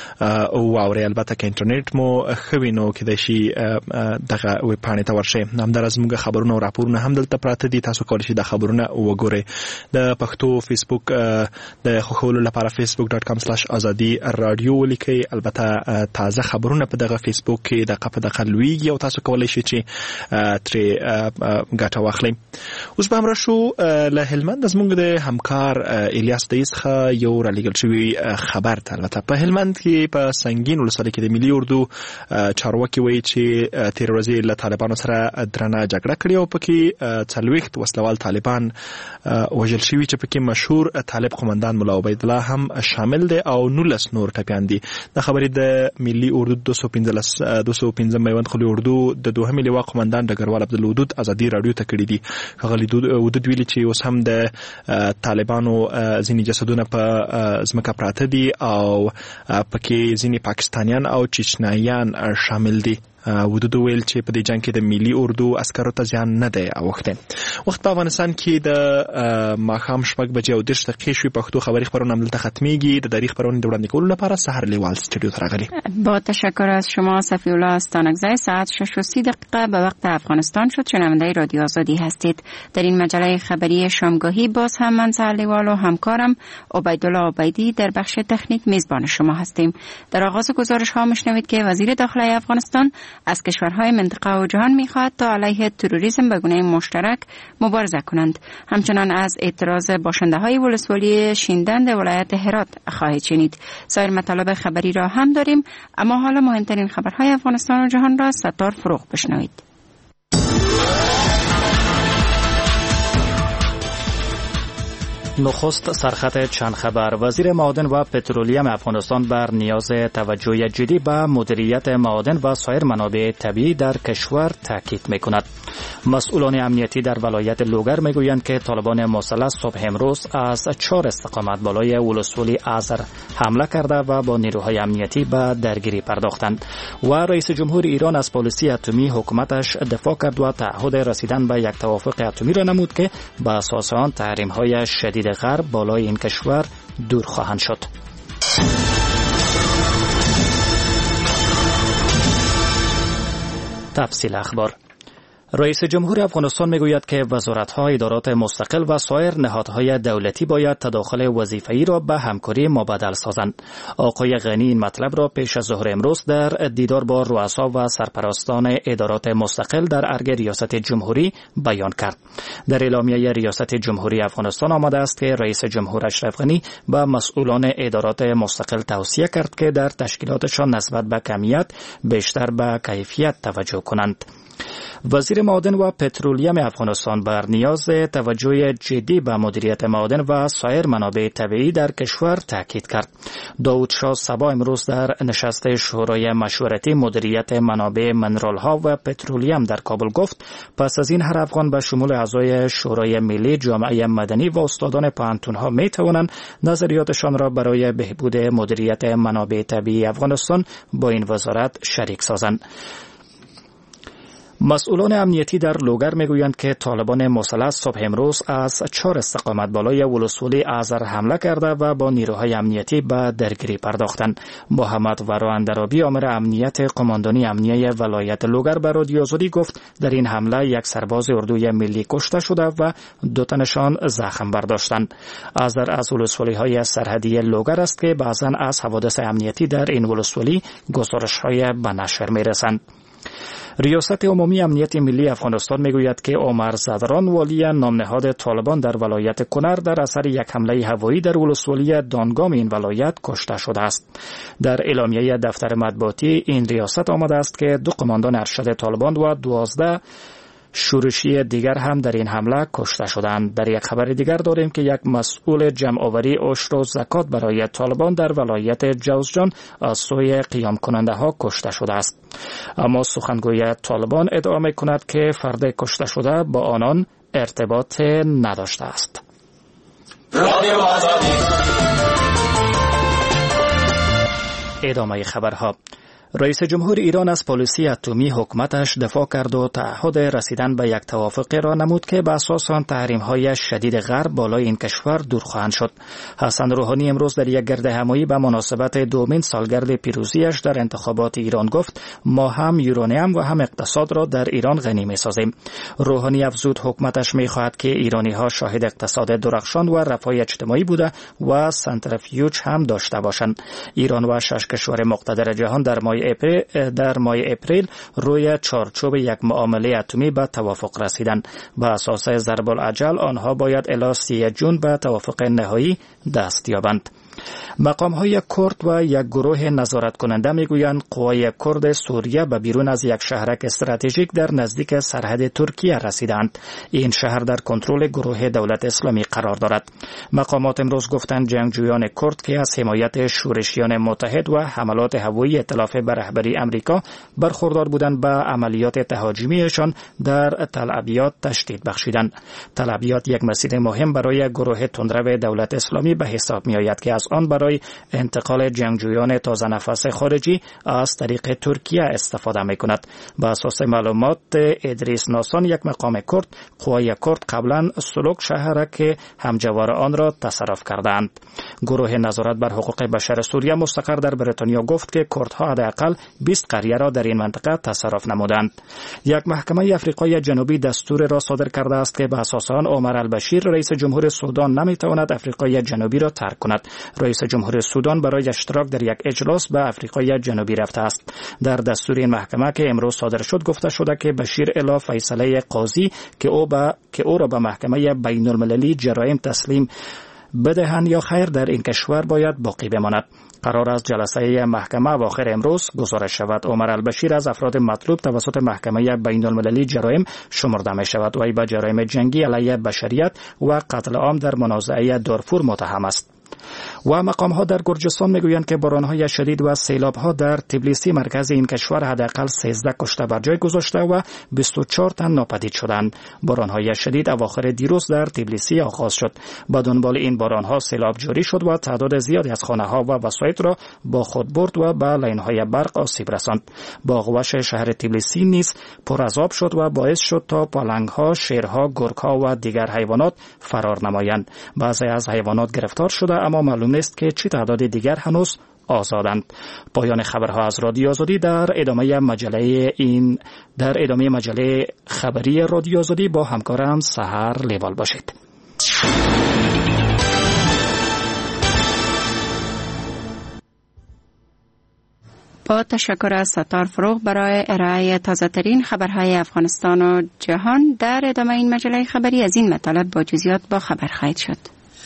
او اوري. البته که انټرنیټ مو خوینو کې د شي دغه وی پاڼې ته ورشئ. همدارس موږ خبرونه او راپورونه هم دلته پراته دي. تاسو کولای شئ د خبرونه وګورئ. د پښتو فیسبوک د خوښولو لپاره فیسبوک ډاټ کام سلاش ازادي رادیو ولیکئ. البته تازه خبرونه په دغه فیسبوک کې د قپه د خلویږي او تاسو کولای شئ چې ترې ګټه واخلئ. اوس به امر شو له هلمند زموږ د همکار الیاس دیسخه یو را لګل شوی خبر ته. البته په هلمند کې په سنگین ولسوالۍ کې د ملي اردو چارواکي وایي چې تیر ورځې له طالبانو سره درنه جګړه کړې او پکې څلوېښت وسلوال طالبان وژل شوي چې پکې مشهور طالب قومندان مولا عبید الله هم شامل دی او نولس نور ټپیان دي. د خبرې د ملي اردو دو سو پنځه میوند خلی اردو د دوهمې لواء قومندان ډګروال عبدالودود ازادي رادیو ته کړی دي. خغلی ودود ویلي چې اوس هم د طالبانو ځینې جسدونه په ځمکه پراته دي او پکې ځینې پاکستانیان او چچنایان شامل دي. ودود ویل چې په دې جنگ کې د ملي اردو عسکرو ته ځان نه دی اوخته. وخت په افغانستان کې د ماښام شپږ بجې او دېرش دقیقې شوي. پښتو خبري خبرونه همدلته ختمېږي. د دری خبرونې د وړاندې کولو لپاره سحر لیوال استودیو ته راغلي. با تشکر از شما صفی الله استانکزی. ساعت شش و سی دقیقه به وقت افغانستان شد. شنونده رادیو آزادی هستید. در این مجله خبری شامگاهی باز هم من سحر لیوال و همکارم عبیدالله عبیدی در بخش تکنیک میزبان شما هستیم. در آغاز گزارش ها میشنوید که وزیر داخلی افغانستان از کشورهای منطقه و جهان میخواهد تا علیه تروریسم به گونه مشترک مبارزه کنند. همچنان از اعتراض باشنده های ولسوالی شیندند ولایت هرات خواهید شنید. سایر مطالب خبری را هم داریم، اما حالا مهمترین خبرهای افغانستان و جهان را ستار فروغ بشنوید. نخست سرخط چند خبر. وزیر معادن و پترولیم افغانستان بر نیاز توجه جدی به مدیریت معادن و سایر منابع طبیعی در کشور تاکید می‌کند. مسئولان امنیتی در ولایت لوگر میگویند که طالبان مسلح صبح امروز از چهار استقامت بالای ولسوالی آذر حمله کرده و با نیروهای امنیتی به درگیری پرداختند. و رئیس جمهور ایران از پالیسی اتمی حکومتش دفاع کرد و تعهد رسیدن به یک توافق اتمی را نمود که به اساس آن تحریم‌های شدید غرب بالای این کشور دور خواهند شد. تفصیل اخبار. رئیس جمهور افغانستان میگوید که وزارت‌ها، ادارات مستقل و سایر نهادهای دولتی باید تداخل وظیفه‌ای را به همکاری مبادل سازند. آقای غنی این مطلب را پیش از ظهر امروز در دیدار با رؤسا و سرپرستان ادارات مستقل در ارگ ریاست جمهوری بیان کرد. در اعلامیه ریاست جمهوری افغانستان آمده است که رئیس جمهور اشرف غنی به مسئولان ادارات مستقل توصیه کرد که در تشکیلاتشان نسبت به کمیت بیشتر به کیفیت توجه کنند. وزیر معادن و پترولیم افغانستان بر نیاز توجه جدی به مدیریت معادن و سایر منابع طبیعی در کشور تاکید کرد. داود شاه صبا امروز در نشست شورای مشورتی مدیریت منابع منرال‌ها و پترولیم در کابل گفت پس از این هر افغان به شمول اعضای شورای ملی، جامعه مدنی و استادان پوهنتون‌ها می توانند نظریاتشان را برای بهبود مدیریت منابع طبیعی افغانستان با این وزارت شریک سازند. مسئولان امنیتی در لوگر میگویند که طالبان مسلح صبح امروز از چهار استقامت بالای ولسوالی آذر حمله کرده و با نیروهای امنیتی به درگیری پرداختند. محمد ورا اندرابی آمر امنیت قماندانی امنیه ولایت لوگر به رادیو آزادی گفت در این حمله یک سرباز اردوی ملی کشته شده و دو تنشان زخم برداشتند. آذر از ولسوالی های سرحدی لوگر است که بعضا از حوادث امنیتی در این ولسوالی گزارش های به نشر میرسند. ریاست عمومی امنیت ملی افغانستان میگوید که عمر زدران والی نامنهاد طالبان در ولایت کنر در اثر یک حمله هوایی در ولسوالی دانگام این ولایت کشته شده است. در اعلامیه دفتر مطبوعاتی این ریاست آمده است که دو قماندان ارشد طالبان و دوازده شورشی دیگر هم در این حمله کشته شدند. در یک خبر دیگر داریم که یک مسئول جمع‌آوری عشر و زکات برای طالبان در ولایت جوزجان از سوی قیام کننده ها کشته شده است. اما سخنگوی طالبان ادعا می‌کند که فرد کشته شده با آنان ارتباط نداشته است. ادامه خبرها. رئیس جمهور ایران از پالیسی اتمی حکومتش دفاع کرد و تعهد رسیدن به یک توافقی را نمود که به اساس آن تحریم‌های شدید غرب بالای این کشور دور خواهند شد. حسن روحانی امروز در یک گرد همایی به مناسبت دومین سالگرد پیروزیش در انتخابات ایران گفت ما هم یورانیم و هم اقتصاد را در ایران غنی می‌سازیم. روحانی افزود حکومتش می‌خواهد که ایرانی‌ها شاهد اقتصاد درخشان و رفاه اجتماعی بوده و سنتریفیوژ هم داشته باشند. ایران و شش کشور مقتدر جهان در ماه اپریل در ماه اپریل روی چارچوب یک معامله اتمی به توافق رسیدند. به اساس ضرب الاجل آنها باید الی سی جون به توافق نهایی دست یابند. مقام‌های کرد و یک گروه نظارت کننده میگویند قوای کرد سوریه به بیرون از یک شهرک استراتژیک در نزدیک سرحد ترکیه رسیدند. این شهر در کنترل گروه دولت اسلامی قرار دارد. مقامات امروز گفتند جنگجویان کرد که از حمایت شورشیان متحد و حملات هوایی ائتلاف به رهبری امریکا برخوردار بودند به عملیات تهاجمیشان در تل ابیاد تشدید بخشیدند. تل ابیاد یک مسیر مهم برای گروه تندرو دولت اسلامی به حساب می‌آید که از آن برای انتقال جنگجویان تازه نفس خارجی از طریق ترکیه استفاده می‌کند. به اساس معلومات ادریس ناسان یک مقام کرد، قوای کرد قبلا سلوک شهر که همجوار آن را تصرف کردند. گروه نظارت بر حقوق بشر سوریه مستقر در بریتانیا گفت که کردها حداقل بیست قریه را در این منطقه تصرف نمودند. یک محکمه افریقای جنوبی دستور را صادر کرده است که به اساس آن عمر البشیر رئیس جمهور سودان نمیتواند افریقای جنوبی را ترک کند. رئیس جمهور سودان برای اشتراک در یک اجلاس به افریقای جنوبی رفته است. در دستور این محکمه که امروز صادر شد گفته شده که بشیر الی فیصله قاضی که او با که او را به محکمه بین المللی جرایم تسلیم بدهند یا خیر در این کشور باید باقی بماند. قرار است جلسه محکمه اواخر امروز گزارش شود. عمر البشیر از افراد مطلوب توسط محکمه بین المللی جرایم شمرده می شود و ای به جرایم جنگی علیه بشریت و قتل عام در منازعه دارفور متهم است. و مقام‌ها در گرجستان میگویند که باران‌های شدید و سیلاب‌ها در تبلیسی مرکز این کشور حداقل سیزده کشته بر جای گذاشته و بیست و چهار تن ناپدید شدند. باران‌های شدید اواخر دیروز در تبلیسی آغاز شد. با دنبال این باران‌ها سیلاب جاری شد و تعداد زیادی از خانه‌ها و وسایط را با خود برد و به لاین‌های برق آسیب رساند. باغ‌وش شهر تبلیسی نیز پر از آب شد و باعث شد تا پلنگ‌ها، شیرها، گرگ‌ها و دیگر حیوانات فرار نمایند. بعضی از حیوانات گرفتار شده اما معلوم نیست که چه تعداد دیگر هنوز آزادند. پایان خبرها از رادیو آزادی. در ادامه مجله این در ادامه مجله خبری رادیو آزادی با همکارم سحر لیوال باشید. با تشکر از ستار فروغ برای ارائه تازه ترین خبرهای افغانستان و جهان. در ادامه این مجله خبری از این مطالب با جزئیات با خبر خواهید شد.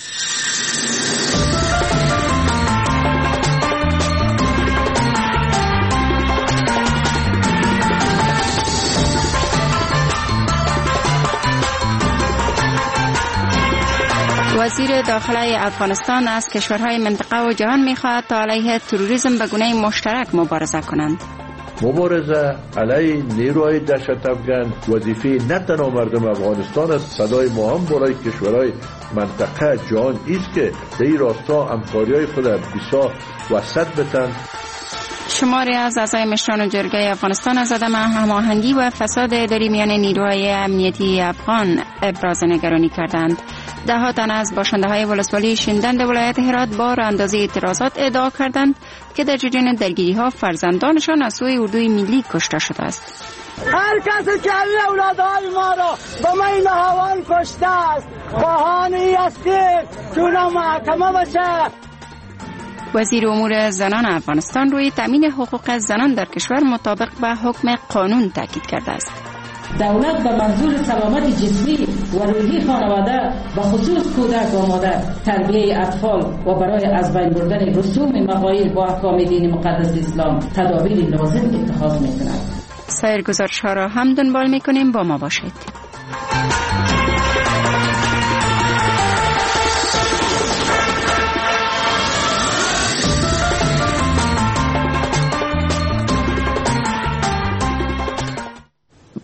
وزیر داخلی افغانستان از کشورهای منطقه و جهان می‌خواهد تا علیه تروریسم به گونه مشترک مبارزه کنند. مبارزه علیه نیروهای دهشت افغان وظیفه نه تنها مردم افغانستان است، صدای ما هم برای کشورهای منطقه جهان است که در این راستا همکاری‌های خود بیسا وسط بتن. شماری از اعضای مشران جرگه افغانستان از عدم هماهنگی و فساد اداری میان نیروهای امنیتی افغان ابراز نگرانی کردند. ده ها تن از باشنده های ولسوالی شیندند ولایت هرات با اندازه اعتراضات ادعا کردند که در جریان درگیری ها فرزندانشان از سوی اردوی ملی کشته شده است. هر کسی که همین اولادهای ما را به مین هوان کشته است خواهانی هستیم که اونا محکمه بشه. وزیر امور زنان افغانستان روی تامین حقوق زنان در کشور مطابق به حکم قانون تاکید کرده است. دولت به منظور سلامت جسمی و روحی خانواده و خصوص کودک و مادر، تربیه اطفال و برای از بین بردن رسوم مغایر با احکام دین مقدس اسلام تدابیر لازم اتخاذ می‌کند. سایر گزارش‌ها را هم دنبال می‌کنیم، با ما باشید.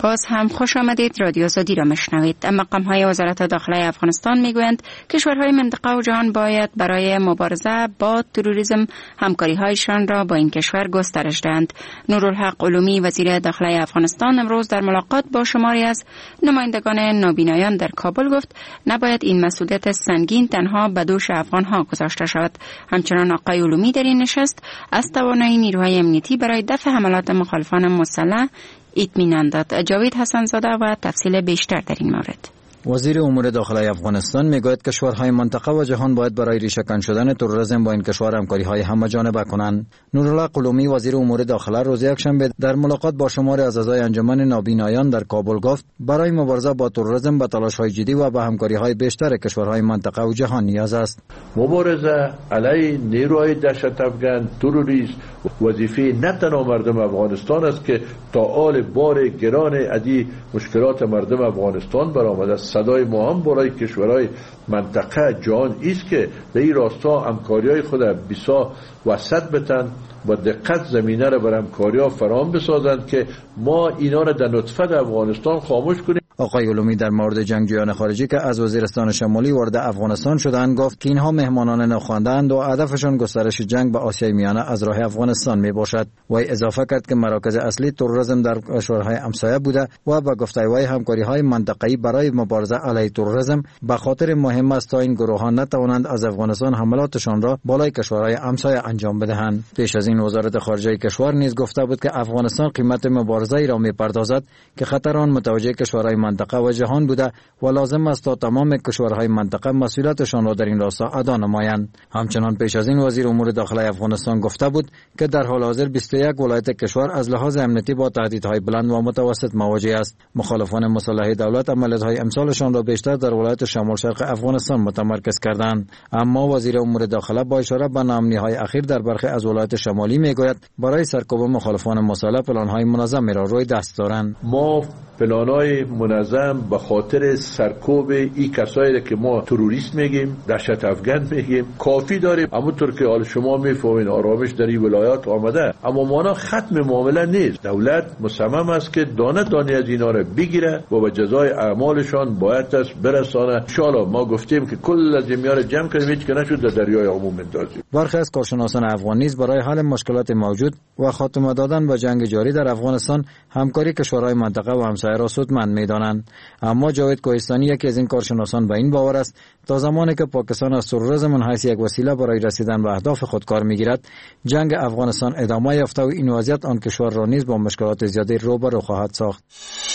باز هم خوش آمدید. رادیو آزادی را مشنوید. مقام‌های وزارت داخله افغانستان میگویند کشورهای منطقه و جهان باید برای مبارزه با تروریسم همکاری‌هایشان را با این کشور گسترش دهند. نورالحق علومی وزیر داخله افغانستان امروز در ملاقات با شماری از نمایندگان نابینایان در کابل گفت نباید این مسئولیت سنگین تنها به دوش افغان‌ها گذاشته شود. همچنان آقای علومی در این نشست از توانایی نیروهای امنیتی برای دفع حملات مخالفان مسلح اطمینان داد. جاوید حسن زاده و تفصیل بیشتر در این مورد. وزیر امور داخلی افغانستان میگوید کشورهای منطقه و جهان باید برای ریشه‌کن شدن تروریسم با این کشور همکاری‌های همه‌جانبه کنند. نورالله قلومی وزیر امور داخلی روز یکشنبه در ملاقات با شماری از اعضای انجمن نابینایان در کابل گفت برای مبارزه با تروریسم به تلاش‌های جدی و به همکاری‌های بیشتر کشورهای منطقه و جهان نیاز است. مبارزه علیه نیروهای دهشت افغان تروریست وظیفه نه تنها مردم افغانستان است که تا آل بار گران ادی مشکلات مردم افغانستان برآمده است. صدای ما هم برای کشورهای منطقه جهان است که در این راستا همکاری‌های خود بیسا وسط بتن با دقت زمینه را بر همکاری‌ها فراهم بسازند که ما اینا را در نطفه افغانستان خاموش کنیم. آقای علومی در مورد جنگجویان خارجی که از وزیرستان شمالی وارد افغانستان شدند گفت که اینها مهمانان ناخوانده‌اند و هدفشان گسترش جنگ به آسیای میانه از راه افغانستان می باشد. وی اضافه کرد که مراکز اصلی تروریسم در کشورهای همسایه بوده و با گفته وی همکاری‌های منطقه‌ای برای مبارزه علیه تروریسم به خاطر مهم است تا این گروهان نتوانند از افغانستان حملاتشان را بالای کشورهای همسایه انجام بدهند. پیش از این وزارت خارجه کشور نیز گفته بود که افغانستان قیمت مبارزه را می‌پردازد که خطر آن متوجه کشورهای منطقه و جهان بوده و لازم است تا تمام کشورهای منطقه مسئولیتشان را در این راستا ادا نمایند. همچنان پیش از این وزیر امور داخلی افغانستان گفته بود که در حال حاضر بیست و یک ولایت کشور از لحاظ امنیتی با تهدیدهای بلند و متوسط مواجه است. مخالفان مسلح دولت عملیات‌های امسالشان را بیشتر در ولایت شمال شرق افغانستان متمرکز کردند. اما وزیر امور داخلی با اشاره به ناامنی‌های اخیر در برخی از ولایت شمالی میگوید برای سرکوب مخالفان مسلح پلان‌های منظم را روی دست دارند. ما پلان‌های منظم به خاطر سرکوب این کسایی که ما تروریست میگیم، دهشت افغان میگیم کافی داریم. همونطور که حال شما میفهمین آرامش در این ولایات آمده، اما مانا ختم معامله نیست. دولت مصمم است که دانه دانه از اینا را بگیره و به جزای اعمالشان باید است برسانه. ان شاء الله ما گفتیم که کل از جمعیت جمع کنیم هیچ که نشد در دریای عموم اندازیم. برخی از کارشناسان افغان نیز برای حل مشکلات موجود و خاتمه دادن به جنگ جاری در افغانستان همکاری کشورهای منطقه و همسایه را سودمند می‌دانند. اما جاوید کوهستانی یکی از این کارشناسان به این باور است تا زمانی که پاکستان از تروریسم من حیث یک وسیله برای رسیدن به اهداف خود کار می‌گیرد، جنگ افغانستان ادامه یافته و این وضعیت آن کشور را نیز با مشکلات زیادی روبرو خواهد ساخت.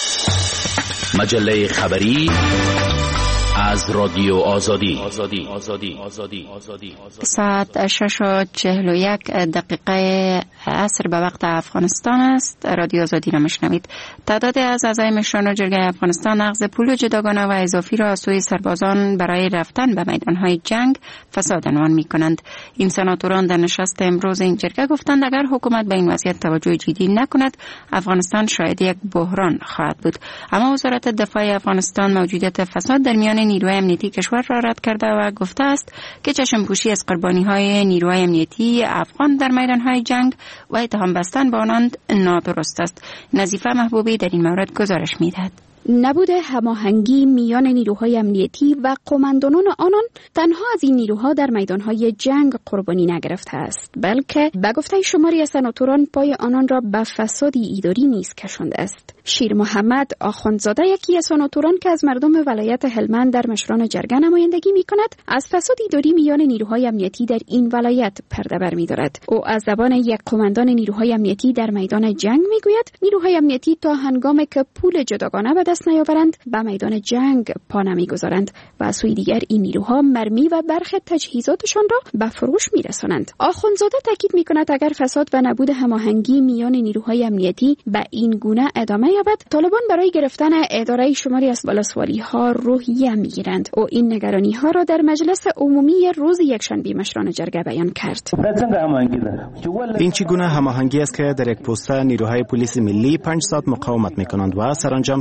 مجله خبری از رادیو آزادی. آزادی آزادی آزادی آزادی ساعت شش و چهل و یک دقیقه عصر به وقت افغانستان است. رادیو آزادی را میشنوید. تعداد از اعضای مشران جرگه افغانستان نقض پول جداگانه و اضافی را از سوی سربازان برای رفتن به میدانهای جنگ فساد عنوان میکنند. این سناتوران در نشست امروز این جرگه گفتند اگر حکومت به این وضعیت توجه جدی نکند افغانستان شاید یک بحران خواهد بود. اما وزارت دفاع افغانستان موجودیت فساد در میان نیروهای امنیتی کشور را رد کرده و گفته است که چشم پوشی از قربانی‌های نیروهای امنیتی افغان در میدان‌های جنگ و اتهام بستن به آنان نادرست است. نظیفه محبوبی در این مورد گزارش می‌دهد. نبود هماهنگی میان نیروهای امنیتی و قماندانان آنان تنها از این نیروها در میدانهای جنگ قربانی نگرفته است، بلکه به گفته شماری از سناتوران پای آنان را به فسادی اداری نیز کشانده است. شیر محمد آخوندزاده یکی از سناتوران که از مردم ولایت هلمند در مشران جرگه نمایندگی می‌کند، از فساد اداری میان نیروهای امنیتی در این ولایت پرده برمی‌دارد. او از زبان یک قماندان نیروهای امنیتی در میدان جنگ می‌گوید نیروهای امنیتی تا هنگامی که پول جداگانه به دست نیاورند به میدان جنگ پا نمی‌گذارند و از سوی دیگر این نیروها مرمی و برخی تجهیزاتشان را به فروش می‌رسانند. آخوندزاده تاکید می‌کند اگر فساد و نبود هماهنگی میان نیروهای امنیتی به این گونه ادامه یابد، طالبان برای گرفتن اداره شماری از ولسوالی‌ها روحیه می‌گیرند. او این نگرانی‌ها را در مجلس عمومی روز یکشنبه مشران جرگه بیان کرد. این چگونه هماهنگی است که در یک پوسته نیروهای پلیس ملی پنج ساعت مقاومت می‌کنند و سرانجام تمام این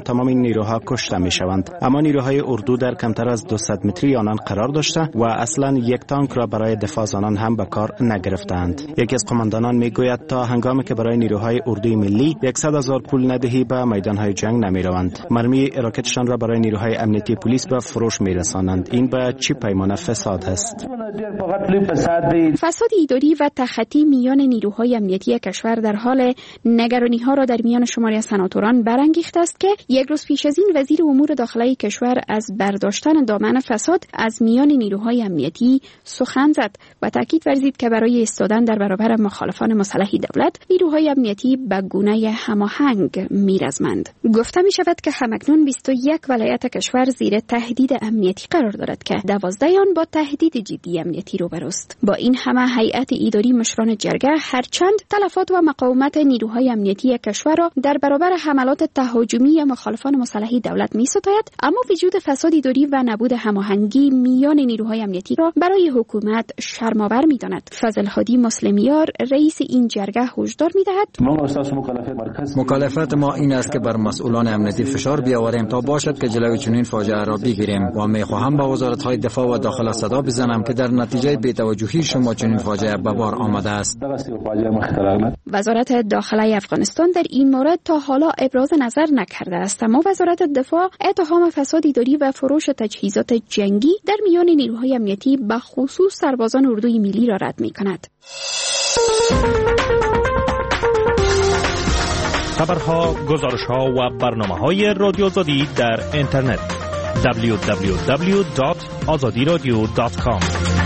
نیروها کشته می شوند. اما نیروهای اردو در کمتر از دویست متری آنان قرار داشته و اصلا یک تانک را برای دفاع از آنان هم به کار نگرفتند. یکی از قماندانان می گوید تا هنگامی که برای نیروهای اردوی ملی صد هزار پول ندهی به میدانهای جنگ نمی روند. مرمی راکتشان را برای نیروهای امنیتی پلیس به فروش می رسانند. این به چی پیمانه فساد است؟ فساد اداری و تخطی میان نیروهای امنیتی کشور در حال نگرانی ها را در میان شماری از سناتوران برانگیخته است که یک روز پیش از این وزیر امور داخلی کشور از برداشتن دامن فساد از میان نیروهای امنیتی سخن زد و تاکید ورزید که برای ایستادن در برابر مخالفان مسلح دولت نیروهای امنیتی به گونه هماهنگ میرزمند. گفته می شود که همکنون بیست و یک ولایت کشور زیر تهدید امنیتی قرار دارد که دوازده آن با تهدید جدی امنیتی روبروست. با این همه هیئت اداری مشران جرگه هرچند تلفات و مقاومت نیروهای امنیتی کشور را در برابر حملات تهاجمی مخالفان مسلح دولت می ستاید، اما وجود فساد اداری و نبود هماهنگی میان نیروهای امنیتی را برای حکومت شرم‌آور می داند. فضل هادی مسلمیار رئیس این جرگه هشدار می دهد مکالفت ما این است که بر مسئولان امنیتی فشار بیاوریم تا باشد که جلوی چنین فاجعه را بگیریم و می خواهم به وزارت‌های دفاع و داخله صدا بزنم که در نتیجه بی‌توجهی شما چنین فاجعه به بار آمده است. وزارت داخله افغانستان در این مورد تا حالا ابراز نظر نکرده است، اما وزارت دفاع اتهام فساد اداری و فروش تجهیزات جنگی در میان نیروهای امنیتی به خصوص سربازان اردوی ملی را رد می‌کند. خبرها، گزارش‌ها و برنامه‌های رادیو آزادی در اینترنت دبلیو دبلیو دبلیو دات آزادی رادیو دات کام.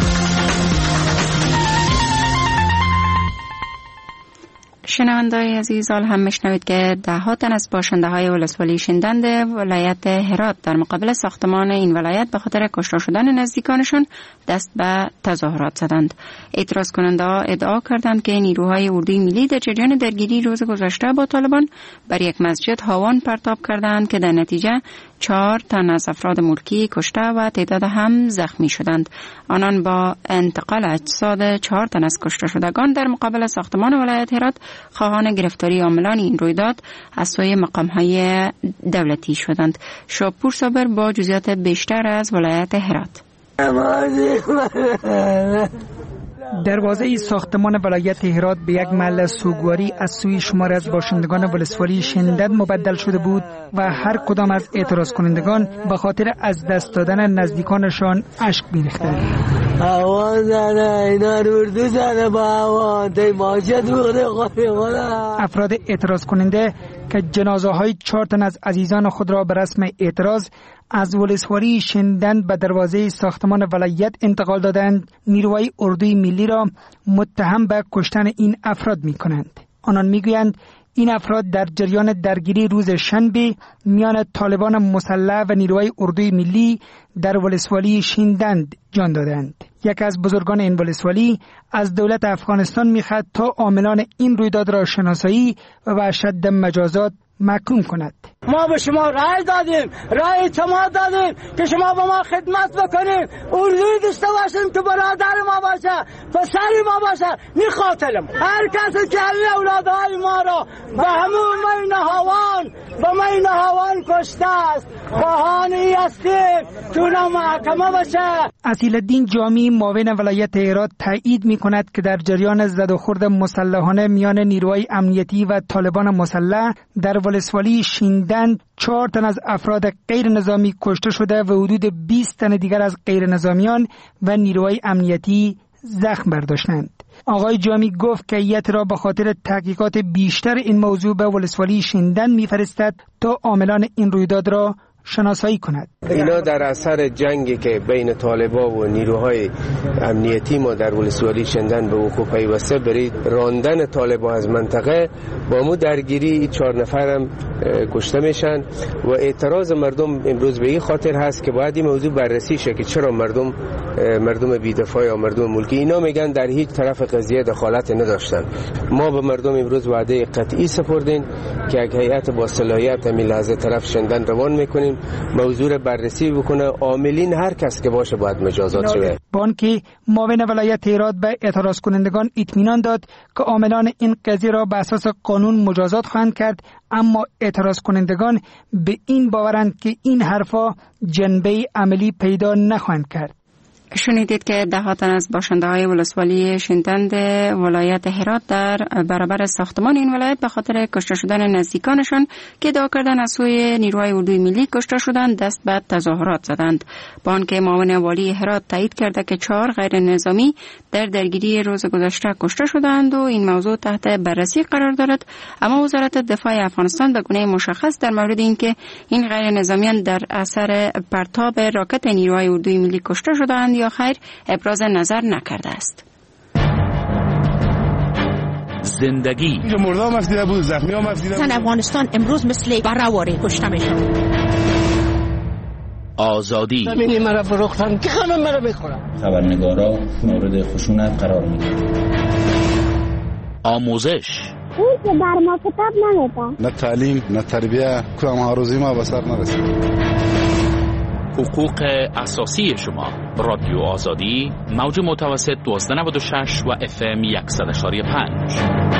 شنونده‌های عزیز، حال هم میشنوید که ده ها تن از باشنده های ولسوالی شندند ولایت هرات در مقابل ساختمان این ولایت به خاطر کشته شدن نزدیکانشان دست به تظاهرات زدند. اعتراض کننده ها ادعا کردند که نیروهای اردوی ملی در جریان درگیری روز گذشته با طالبان بر یک مسجد هاون پرتاب کردند که در نتیجه چهار تن از افراد ملکی کشته و تعداد هم زخمی شدند. آنان با انتقال اجساد چهار تن از کشته شدگان در مقابل ساختمان ولایت هرات خواهان گرفتاری عاملان این رویداد از سوی مقام‌های دولتی شدند. شاپور صابر با جزئیات بیشتر از ولایت هرات. دروازه ساختمان ولایت هرات به یک محل سوگواری از سوی شمار از باشندگان ولسوالی شندد مبدل شده بود و هر کدام از اعتراض کنندگان به خاطر از دست دادن نزدیکانشان اشک می‌ریختند. آوان زنه اینا اردو زنه با آوان دی ماجد بوده خواهی. افراد اعتراض کننده که جنازه های چهار تن از عزیزان خود را به رسم اعتراض از ولسوالی شندند به دروازه ساختمان ولایت انتقال دادند، نیروهای اردوی ملی را متهم به کشتن این افراد می کنند. آنان می گویند این افراد در جریان درگیری روز شنبه میان طالبان مسلح و نیروهای اردوی ملی در ولسوالی شندند جان دادند. یک از بزرگان این ولسوالی از دولت افغانستان می‌خواهد تا عاملان این رویداد را شناسایی و به شد مجازات محکوم کند. ما به شما رای دادیم، رای اعتماد دادیم که شما به ما خدمت بکنیم، اردوی داشته باشیم که برادر ما باشه، پسر ما باشه، میخاطرم هر کسی که اولادهای ما را به همون مین هاوان به مین هاوان کشته است خواهانی هستیم که اونا محکمه باشه. اصیل‌الدین جامی معاون ولایت هرات تایید میکند که در جریان زد و خورد مسلحانه میان نیروهای امنیتی و طالبان مسلح در ولسوالی شیندند چهار تن از افراد غیر نظامی کشته شده و حدود بیست تن دیگر از غیر نظامیان و نیروهای امنیتی زخم برداشتند. آقای جامی گفت که هیئت را به خاطر تحقیقات بیشتر این موضوع به ولسوالی شیندن میفرستد تا عاملان این رویداد را شناسایی کند. اینا در اثر جنگی که بین طالبا و نیروهای امنیتی ما در ولسوالی شندن به وقوع پیوسته برای راندن طالبا از منطقه با مو درگیری چهار نفرم کشته میشن و اعتراض مردم امروز به این خاطر هست که باید این موضوع بررسی شه که چرا مردم مردم بی‌دفاع یا مردم ملکی، اینا میگن در هیچ طرف قضیه دخالت نداشتن. ما به مردم امروز وعده قطعی سپردیم که یک هیئت با صلاحیت همین لحظه طرف شندن روان میکنیم، موضوع بررسی بکنه، عاملین هر کس که باشه باید مجازات شه. بانک معاون ولایت هرات به اعتراض کنندگان اطمینان داد که عاملان این قضیه را به اساس قانون مجازات خواهند کرد، اما اعتراض کنندگان به این باورند که این حرفا جنبه عملی پیدا نخواهند کرد. شنیدید که ده تن از باشنده های ولسوالی شینتند ولایت هرات در برابر ساختمان این ولایت به خاطر کشته شدن نزدیکانشان که ادعا کردن از سوی نیروهای اردوی ملی کشته شدند دست به تظاهرات زدند. بانک معاون والی هرات تایید کرده که چهار غیر نظامی در درگیری روز گذشته کشته شدند و این موضوع تحت بررسی قرار دارد، اما وزارت دفاع افغانستان به گونه مشخص در مورد اینکه این غیر نظامیان در اثر پرتاب راکت نیروهای اردوی ملی کشته شدند یا خیر ابراز نظر نکرده است. زندگی مردم مفیده بود، زخمی ها مفیده بود. افغانستان امروز مثل برآوری کشته میشن. آزادی ببینی مرا فروختن که همه مرا بخورن. خبرنگارا مورد خشونت قرار میگیرن. آموزش اون که در ما کتاب نمیده. نه تعلیم نه تربیه، کام هاروزی ما به سر نرسید. حقوق اساسی شما. رادیو آزادی موج متوسط دوازده نود و شش و اف ام صد و پنج.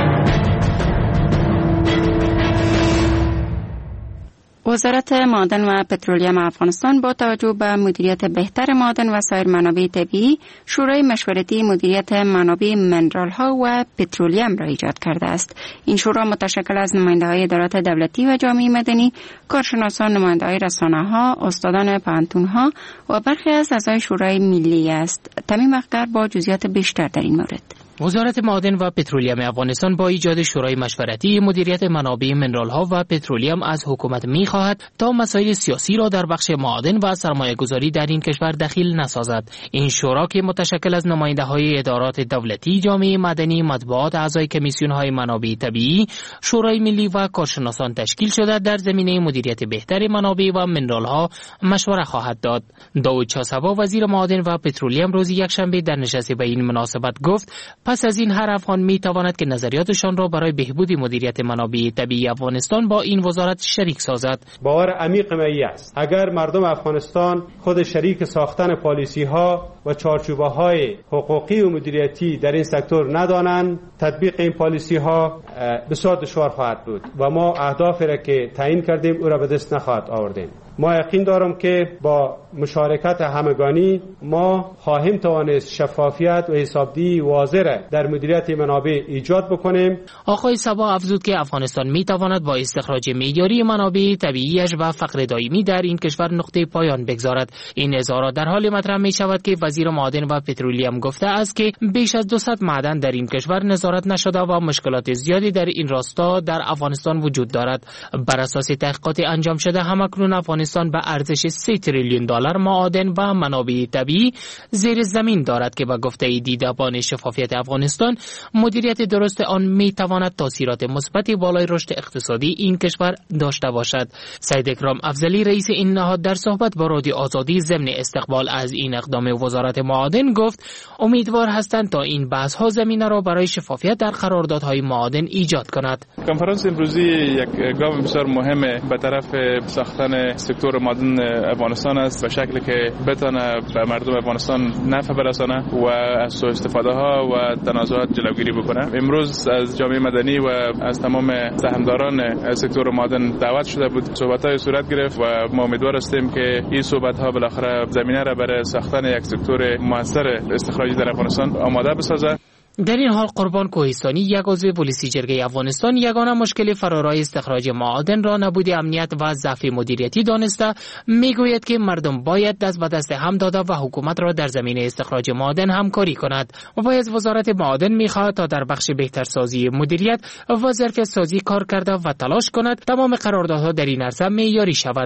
وزارت معدن و پترولیم افغانستان با توجه به مدیریت بهتر معدن و سایر منابع طبیعی، شورای مشورتی مدیریت منابع منرال ها و پترولیم را ایجاد کرده است. این شورا متشکل از نماینده‌های ادارات دولتی و جامعه مدنی، کارشناسان، نماینده‌های رسانه‌ها، استادان پوهنتون‌ها و برخی از اعضای شورای ملی است. تمیم اخگر با جزئیات بیشتر در این مورد. وزارت معدن و پترولیم افغانستان با ایجاد شورای مشورتی مدیریت منابع منرال‌ها و پترولیم از حکومت می‌خواهد تا مسائل سیاسی را در بخش معدن و سرمایه‌گذاری در این کشور دخیل نسازد. این شورا که متشکل از نماینده‌های ادارات دولتی، جامعه مدنی، مطبوعات، اعضای کمیسیون‌های منابع طبیعی، شورای ملی و کارشناسان تشکیل شده در زمینه مدیریت بهتر منابع و منرال‌ها مشوره خواهد داد. داود چاسبا وزیر معدن و پترولیم روز یکشنبه در نشست به این مناسبت گفت پس از این هر افغان می تواند که نظریاتشان را برای بهبود مدیریت منابع طبیعی افغانستان با این وزارت شریک سازد. باور عمیق من است اگر مردم افغانستان خود شریک ساختن پالیسی ها و چارچوبه های حقوقی و مدیریتی در این سکتور ندانند، تطبیق این پالیسی ها بسیار دشوار خواهد بود و ما اهدافی را که تعیین کردیم او را به دست نخواهد آوردیم. ما یقین دارم که با مشارکت همگانی ما خواهیم توانست شفافیت و حسابدهی واضح در مدیریت منابع ایجاد بکنیم. آقای صبا افزود که افغانستان می تواند با استخراج معیاری منابع طبیعیش و فقر دائمی در این کشور نقطه پایان بگذارد. این اظهارات در حال مطرح می شود که وزیر معدن و پترولیم گفته است که بیش از دویست معدن در این کشور نظارت نشده و مشکلات زیادی در این راستا در افغانستان وجود دارد. بر اساس تحقیقات انجام شده همکنون افغانستان به ارزش سه تریلیون دلار معادن و منابع طبیعی زیر زمین دارد که با گفته دیدبان شفافیت افغانستان مدیریت درست آن می تواند تاثیرات مثبتی بالای رشد اقتصادی این کشور داشته باشد. سید اکرام افضلی رئیس این نهاد در صحبت با رادیو آزادی ضمن استقبال از این اقدام وزارت معادن گفت امیدوار هستند تا این بحث ها زمینه را برای شفافیت در قراردادهای معادن ایجاد کند. کنفرانس امروزی یک گام بسیار مهمه به طرف ساختن سکتور معدن افغانستان است، به شکلی که بتونه به مردم افغانستان نفع برسانه و از سوء استفاده ها و تنازعات جلوگیری بکنه. امروز از جامعه مدنی و از تمام سهامداران سکتور معدن دعوت شده بود، صحبت‌های صورت گرفت و ما امیدوار هستیم که این صحبت‌ها بالاخره زمینه را برای ساختن یک سکتور موثر استخراجی در افغانستان آماده بسازد. در این حال قربان کوهستانی یک عضو پلیسی جرگه افغانستان یگانه مشکل فرارای استخراج معادن را نبود امنیت و ضعف مدیریتی دانسته میگوید که مردم باید دست به دست هم داده و حکومت را در زمینه استخراج معادن همکاری کند و از وزارت معادن میخواهد تا در بخش بهترسازی مدیریت و ظرفیت سازی کار کرده و تلاش کند تمام قراردادها در این عرصه معیاری شود.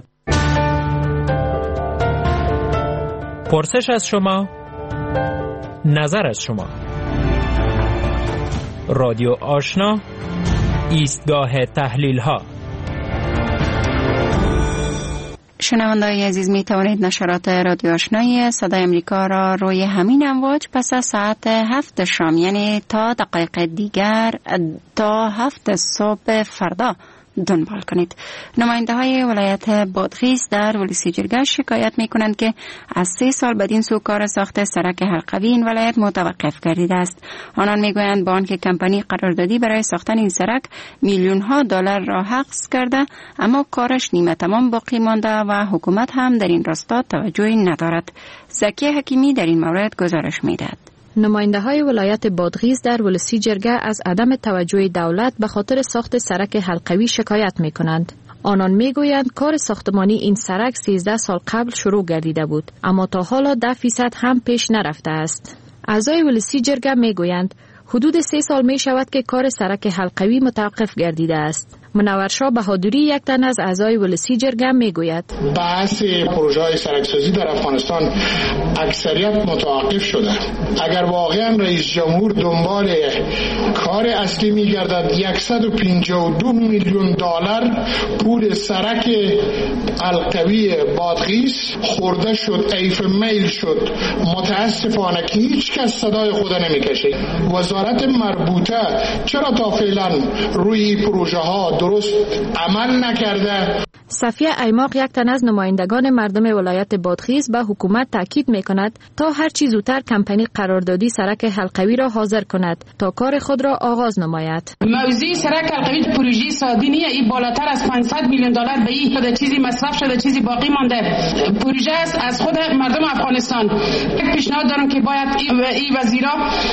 پرسش از شما، نظر از شما. رادیو آشنا، ایستگاه تحلیل ها. شنونده‌های عزیز، می توانید نشرات رادیو آشنای صدای امریکا را روی همین امواج پس از ساعت هفت شام، یعنی تا دقایق دیگر تا هفت صبح فردا دنبال کنید. نماینده های ولایت بادغیس در ولسی جرگه شکایت می کنند که از سه سال بدین سو کار ساخت سرک حلقوی این ولایت متوقف گردیده است. آنان می گویند با آنکه کمپانی قراردادی برای ساختن این سرک میلیون ها دلار را حجز کرده، اما کارش نیمه تمام باقی مانده و حکومت هم در این راستا توجهی ندارد. زکی حکیمی در این مورد گزارش می دهد. نماینده های ولایت بادغیس در ولسی جرگه از عدم توجه دولت به خاطر ساخت سرک حلقوی شکایت می کنند. آنان می گویند کار ساختمانی این سرک سیزده سال قبل شروع گردیده بود، اما تا حالا ده فیصد هم پیش نرفته است. اعضای ولسی جرگه می گویند حدود سه سال می شود که کار سرک حلقوی متوقف گردیده است. منورشاه بهادری یک تن از اعضای ولسی جرگه می گوید بحث پروژه های سرکسازی در افغانستان اکثریت متوقف شده. اگر واقعا رئیس جمهور دنبال کار اصلی می گردد، صد و پنجاه و دو میلیون دلار پول سرک حلقوی بادغیس خورده شد، ایف میل شد. متاسفانه که هیچ کس صدای خود نمی کشه. وزارت مربوطه چرا تا فعلا روی پروژه ها درست عمل نکرده؟ صفیه ایماق یک تن از نمایندگان مردم ولایت بادغیس به حکومت تاکید میکند تا هر چی زودتر کمپانی قراردادی سرک حلقوی را حاضر کند تا کار خود را آغاز نماید. موضوع سرک حلقوی پروژه سادی نیه، این بالاتر از پانصد میلیون دلار به این شده، چیزی مصرف شده، چیزی باقی مانده. پروژه است از خود مردم افغانستان. یک پیشنهاد دارم که باید این وزیرا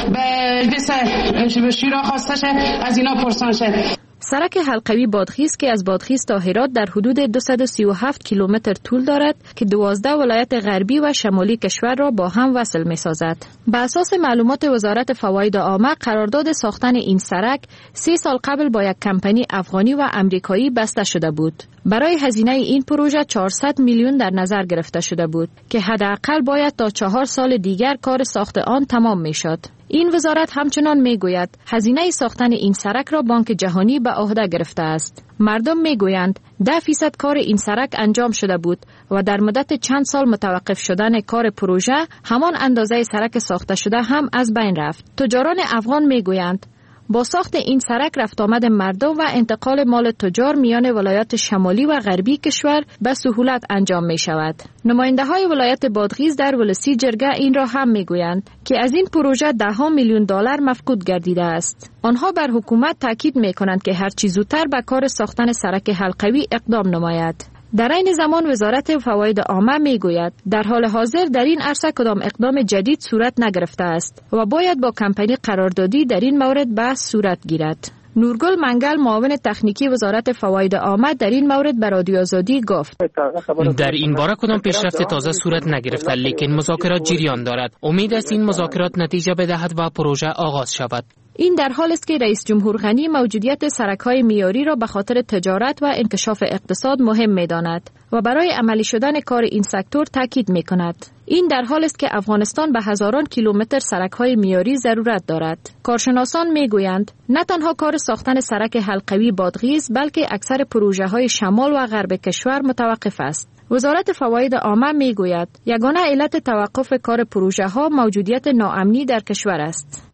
به مجلس شورا خواسته شه، از اینا پرسان شه. سرک حلقوی بادغیس که از بادغیس تا هرات در حدود دویست و سی و هفت کیلومتر طول دارد که دوازده ولایت غربی و شمالی کشور را با هم وصل می سازد. به اساس معلومات وزارت فواید عامه، قرارداد ساختن این سرک سه سال قبل با یک کمپانی افغانی و امریکایی بسته شده بود. برای هزینه این پروژه چهارصد میلیون در نظر گرفته شده بود که حداقل باید تا چهار سال دیگر کار ساخت آن تمام می شد. این وزارت همچنان می گوید هزینه ساختن این سرک را بانک جهانی به عهده گرفته است. مردم می گویند ده فیصد کار این سرک انجام شده بود و در مدت چند سال متوقف شدن کار پروژه همان اندازه سرک ساخته شده هم از بین رفت. تجاران افغان می گویند با ساخت این سرک رفت آمد مردم و انتقال مال تجار میان ولایات شمالی و غربی کشور به سهولت انجام می شود. نماینده های ولایت بادغیس در ولسی جرگه این را هم می گویند که از این پروژه ده ها میلیون دلار مفقود گردیده است. آنها بر حکومت تاکید می کنند که هر چه زودتر به کار ساختن سرک حلقوی اقدام نماید. در این زمان وزارت فواید عامه می گوید در حال حاضر در این عرصه کدام اقدام جدید صورت نگرفته است و باید با کمپانی قراردادی در این مورد بحث صورت گیرد. نورگل منگل معاون تکنیکی وزارت فواید عامه در این مورد به رادیو آزادی گفت در این باره کدام پیشرفت تازه صورت نگرفته، لیکن مذاکرات جریان دارد. امید است این مذاکرات نتیجه بدهد و پروژه آغاز شود. این در حال است که رئیس جمهور غنی موجودیت سرک‌های میاری را به خاطر تجارت و انکشاف اقتصاد مهم می‌داند و برای عملی شدن کار این سکتور تاکید می‌کند. این در حال است که افغانستان به هزاران کیلومتر سرک‌های میاری ضرورت دارد. کارشناسان می‌گویند نه تنها کار ساختن سرک حلقوی بادغیس بلکه اکثر پروژه‌های شمال و غرب کشور متوقف است. وزارت فواید عامه می‌گوید یگانه علت توقف کار پروژه‌ها موجودیت ناامنی در کشور است.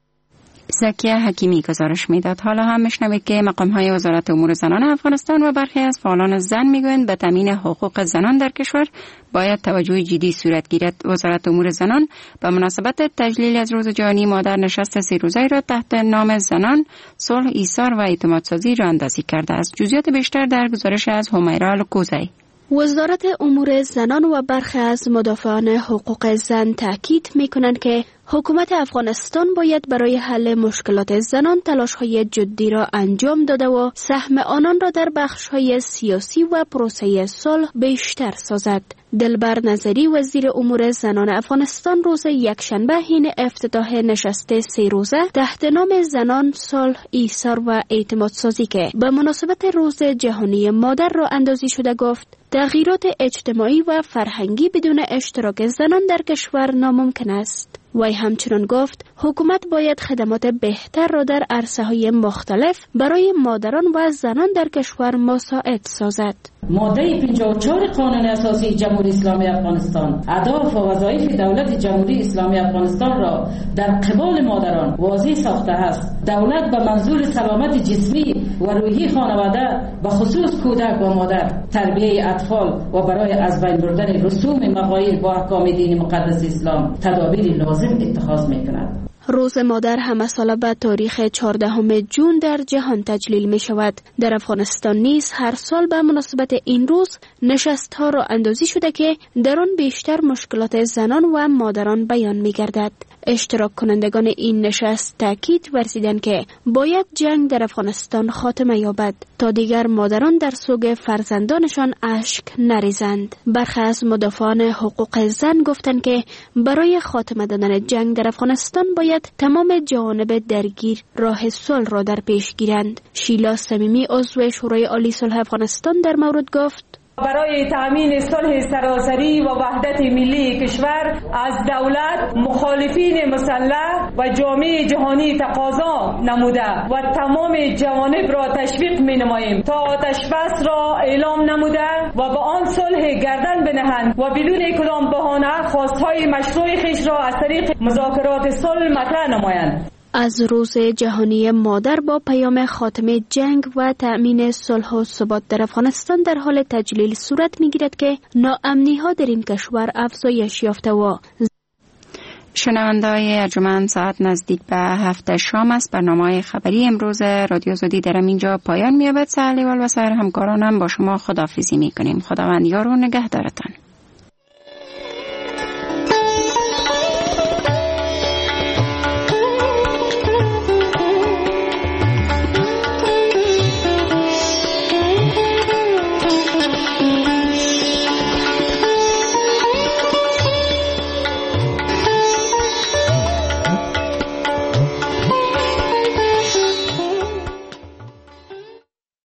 زکیه حکیمی گزارش میداد. حالا هم میشنوید که مقام‌های وزارت امور زنان افغانستان و برخی از فعالان زن میگویند به تامین حقوق زنان در کشور باید توجه جدی صورت گیرد. وزارت امور زنان به مناسبت تجلیل از روز جهانی مادر نشست سه روزه را تحت نام زنان، صلح، ایثار و اعتمادسازی راه اندازی کرده است. جزئیات بیشتر در گزارش از همیرا الکوزی. وزارت امور زنان و برخی از مدافعان حقوق زن تاکید می‌کنند که حکومت افغانستان باید برای حل مشکلات زنان تلاش‌های جدی را انجام داده و سهم آنان را در بخش‌های سیاسی و پروسه صلح بیشتر سازد. دلبر نظری وزیر امور زنان افغانستان روز یکشنبه حین افتتاح نشست سه روزه تحت نام زنان، صلح، ایثار و اعتمادسازی که به مناسبت روز جهانی مادر را اندازی شده گفت تغییرات اجتماعی و فرهنگی بدون اشتراک زنان در کشور ناممکن است. وی همچنان گفت حکومت باید خدمات بهتر را در عرصه‌های مختلف برای مادران و زنان در کشور مساعد سازد. ماده پنجاه و چهار قانون اساسی جمهوری اسلامی افغانستان اهداف و وظایف دولت جمهوری اسلامی افغانستان را در قبال مادران واضح ساخته است. دولت به منظور سلامت جسمی و روحی خانواده به خصوص کودک و مادر، تربیه اطفال و برای از بین بردن رسوم مغایر با احکام دین مقدس اسلام تدابیر لازم اتخاذ می‌کند. روز مادر همه ساله به تاریخ چهاردهم ژوئن در جهان تجلیل می شود. در افغانستان نیز هر سال به مناسبت این روز نشست ها را اندازی شده که در آن بیشتر مشکلات زنان و مادران بیان می گردد. اشتراک کنندگان این نشست تاکید ورزیدند که باید جنگ در افغانستان خاتمه یابد تا دیگر مادران در سوگ فرزندانشان اشک نریزند. برخی از مدافعان حقوق زن گفتند که برای خاتمه دادن جنگ در افغانستان باید تمام جوانب درگیر راه صلح را در پیش گیرند. شیلا صمیمی عضو شورای عالی صلح افغانستان در مورد گفت: برای تامین صلح سراسری و وحدت ملی کشور از دولت، مخالفین مسلح و جامعه جهانی تقاضا نموده و تمام جوانب را تشویق می نماییم تا آتش بس را اعلام نموده و با آن صلح گردن بنهند و بدون کدام بهانه خواستهای مشروع خیش را از طریق مذاکرات صلح مطرح نمایند. از روز جهانی مادر با پیام خاتمه جنگ و تأمین صلح و ثبات در افغانستان در حال تجلیل صورت می‌گیرد که ناامنی ها در این کشور افزایش یافته و شنونده‌های ارجمند، ساعت نزدیک به هفت شام است. برنامه خبری امروز رادیو آزادی در اینجا پایان می‌یابد. سهلیوال و سایر همکارانم با شما خداحافظی می‌کنیم. خداوند یار و نگهدارتان.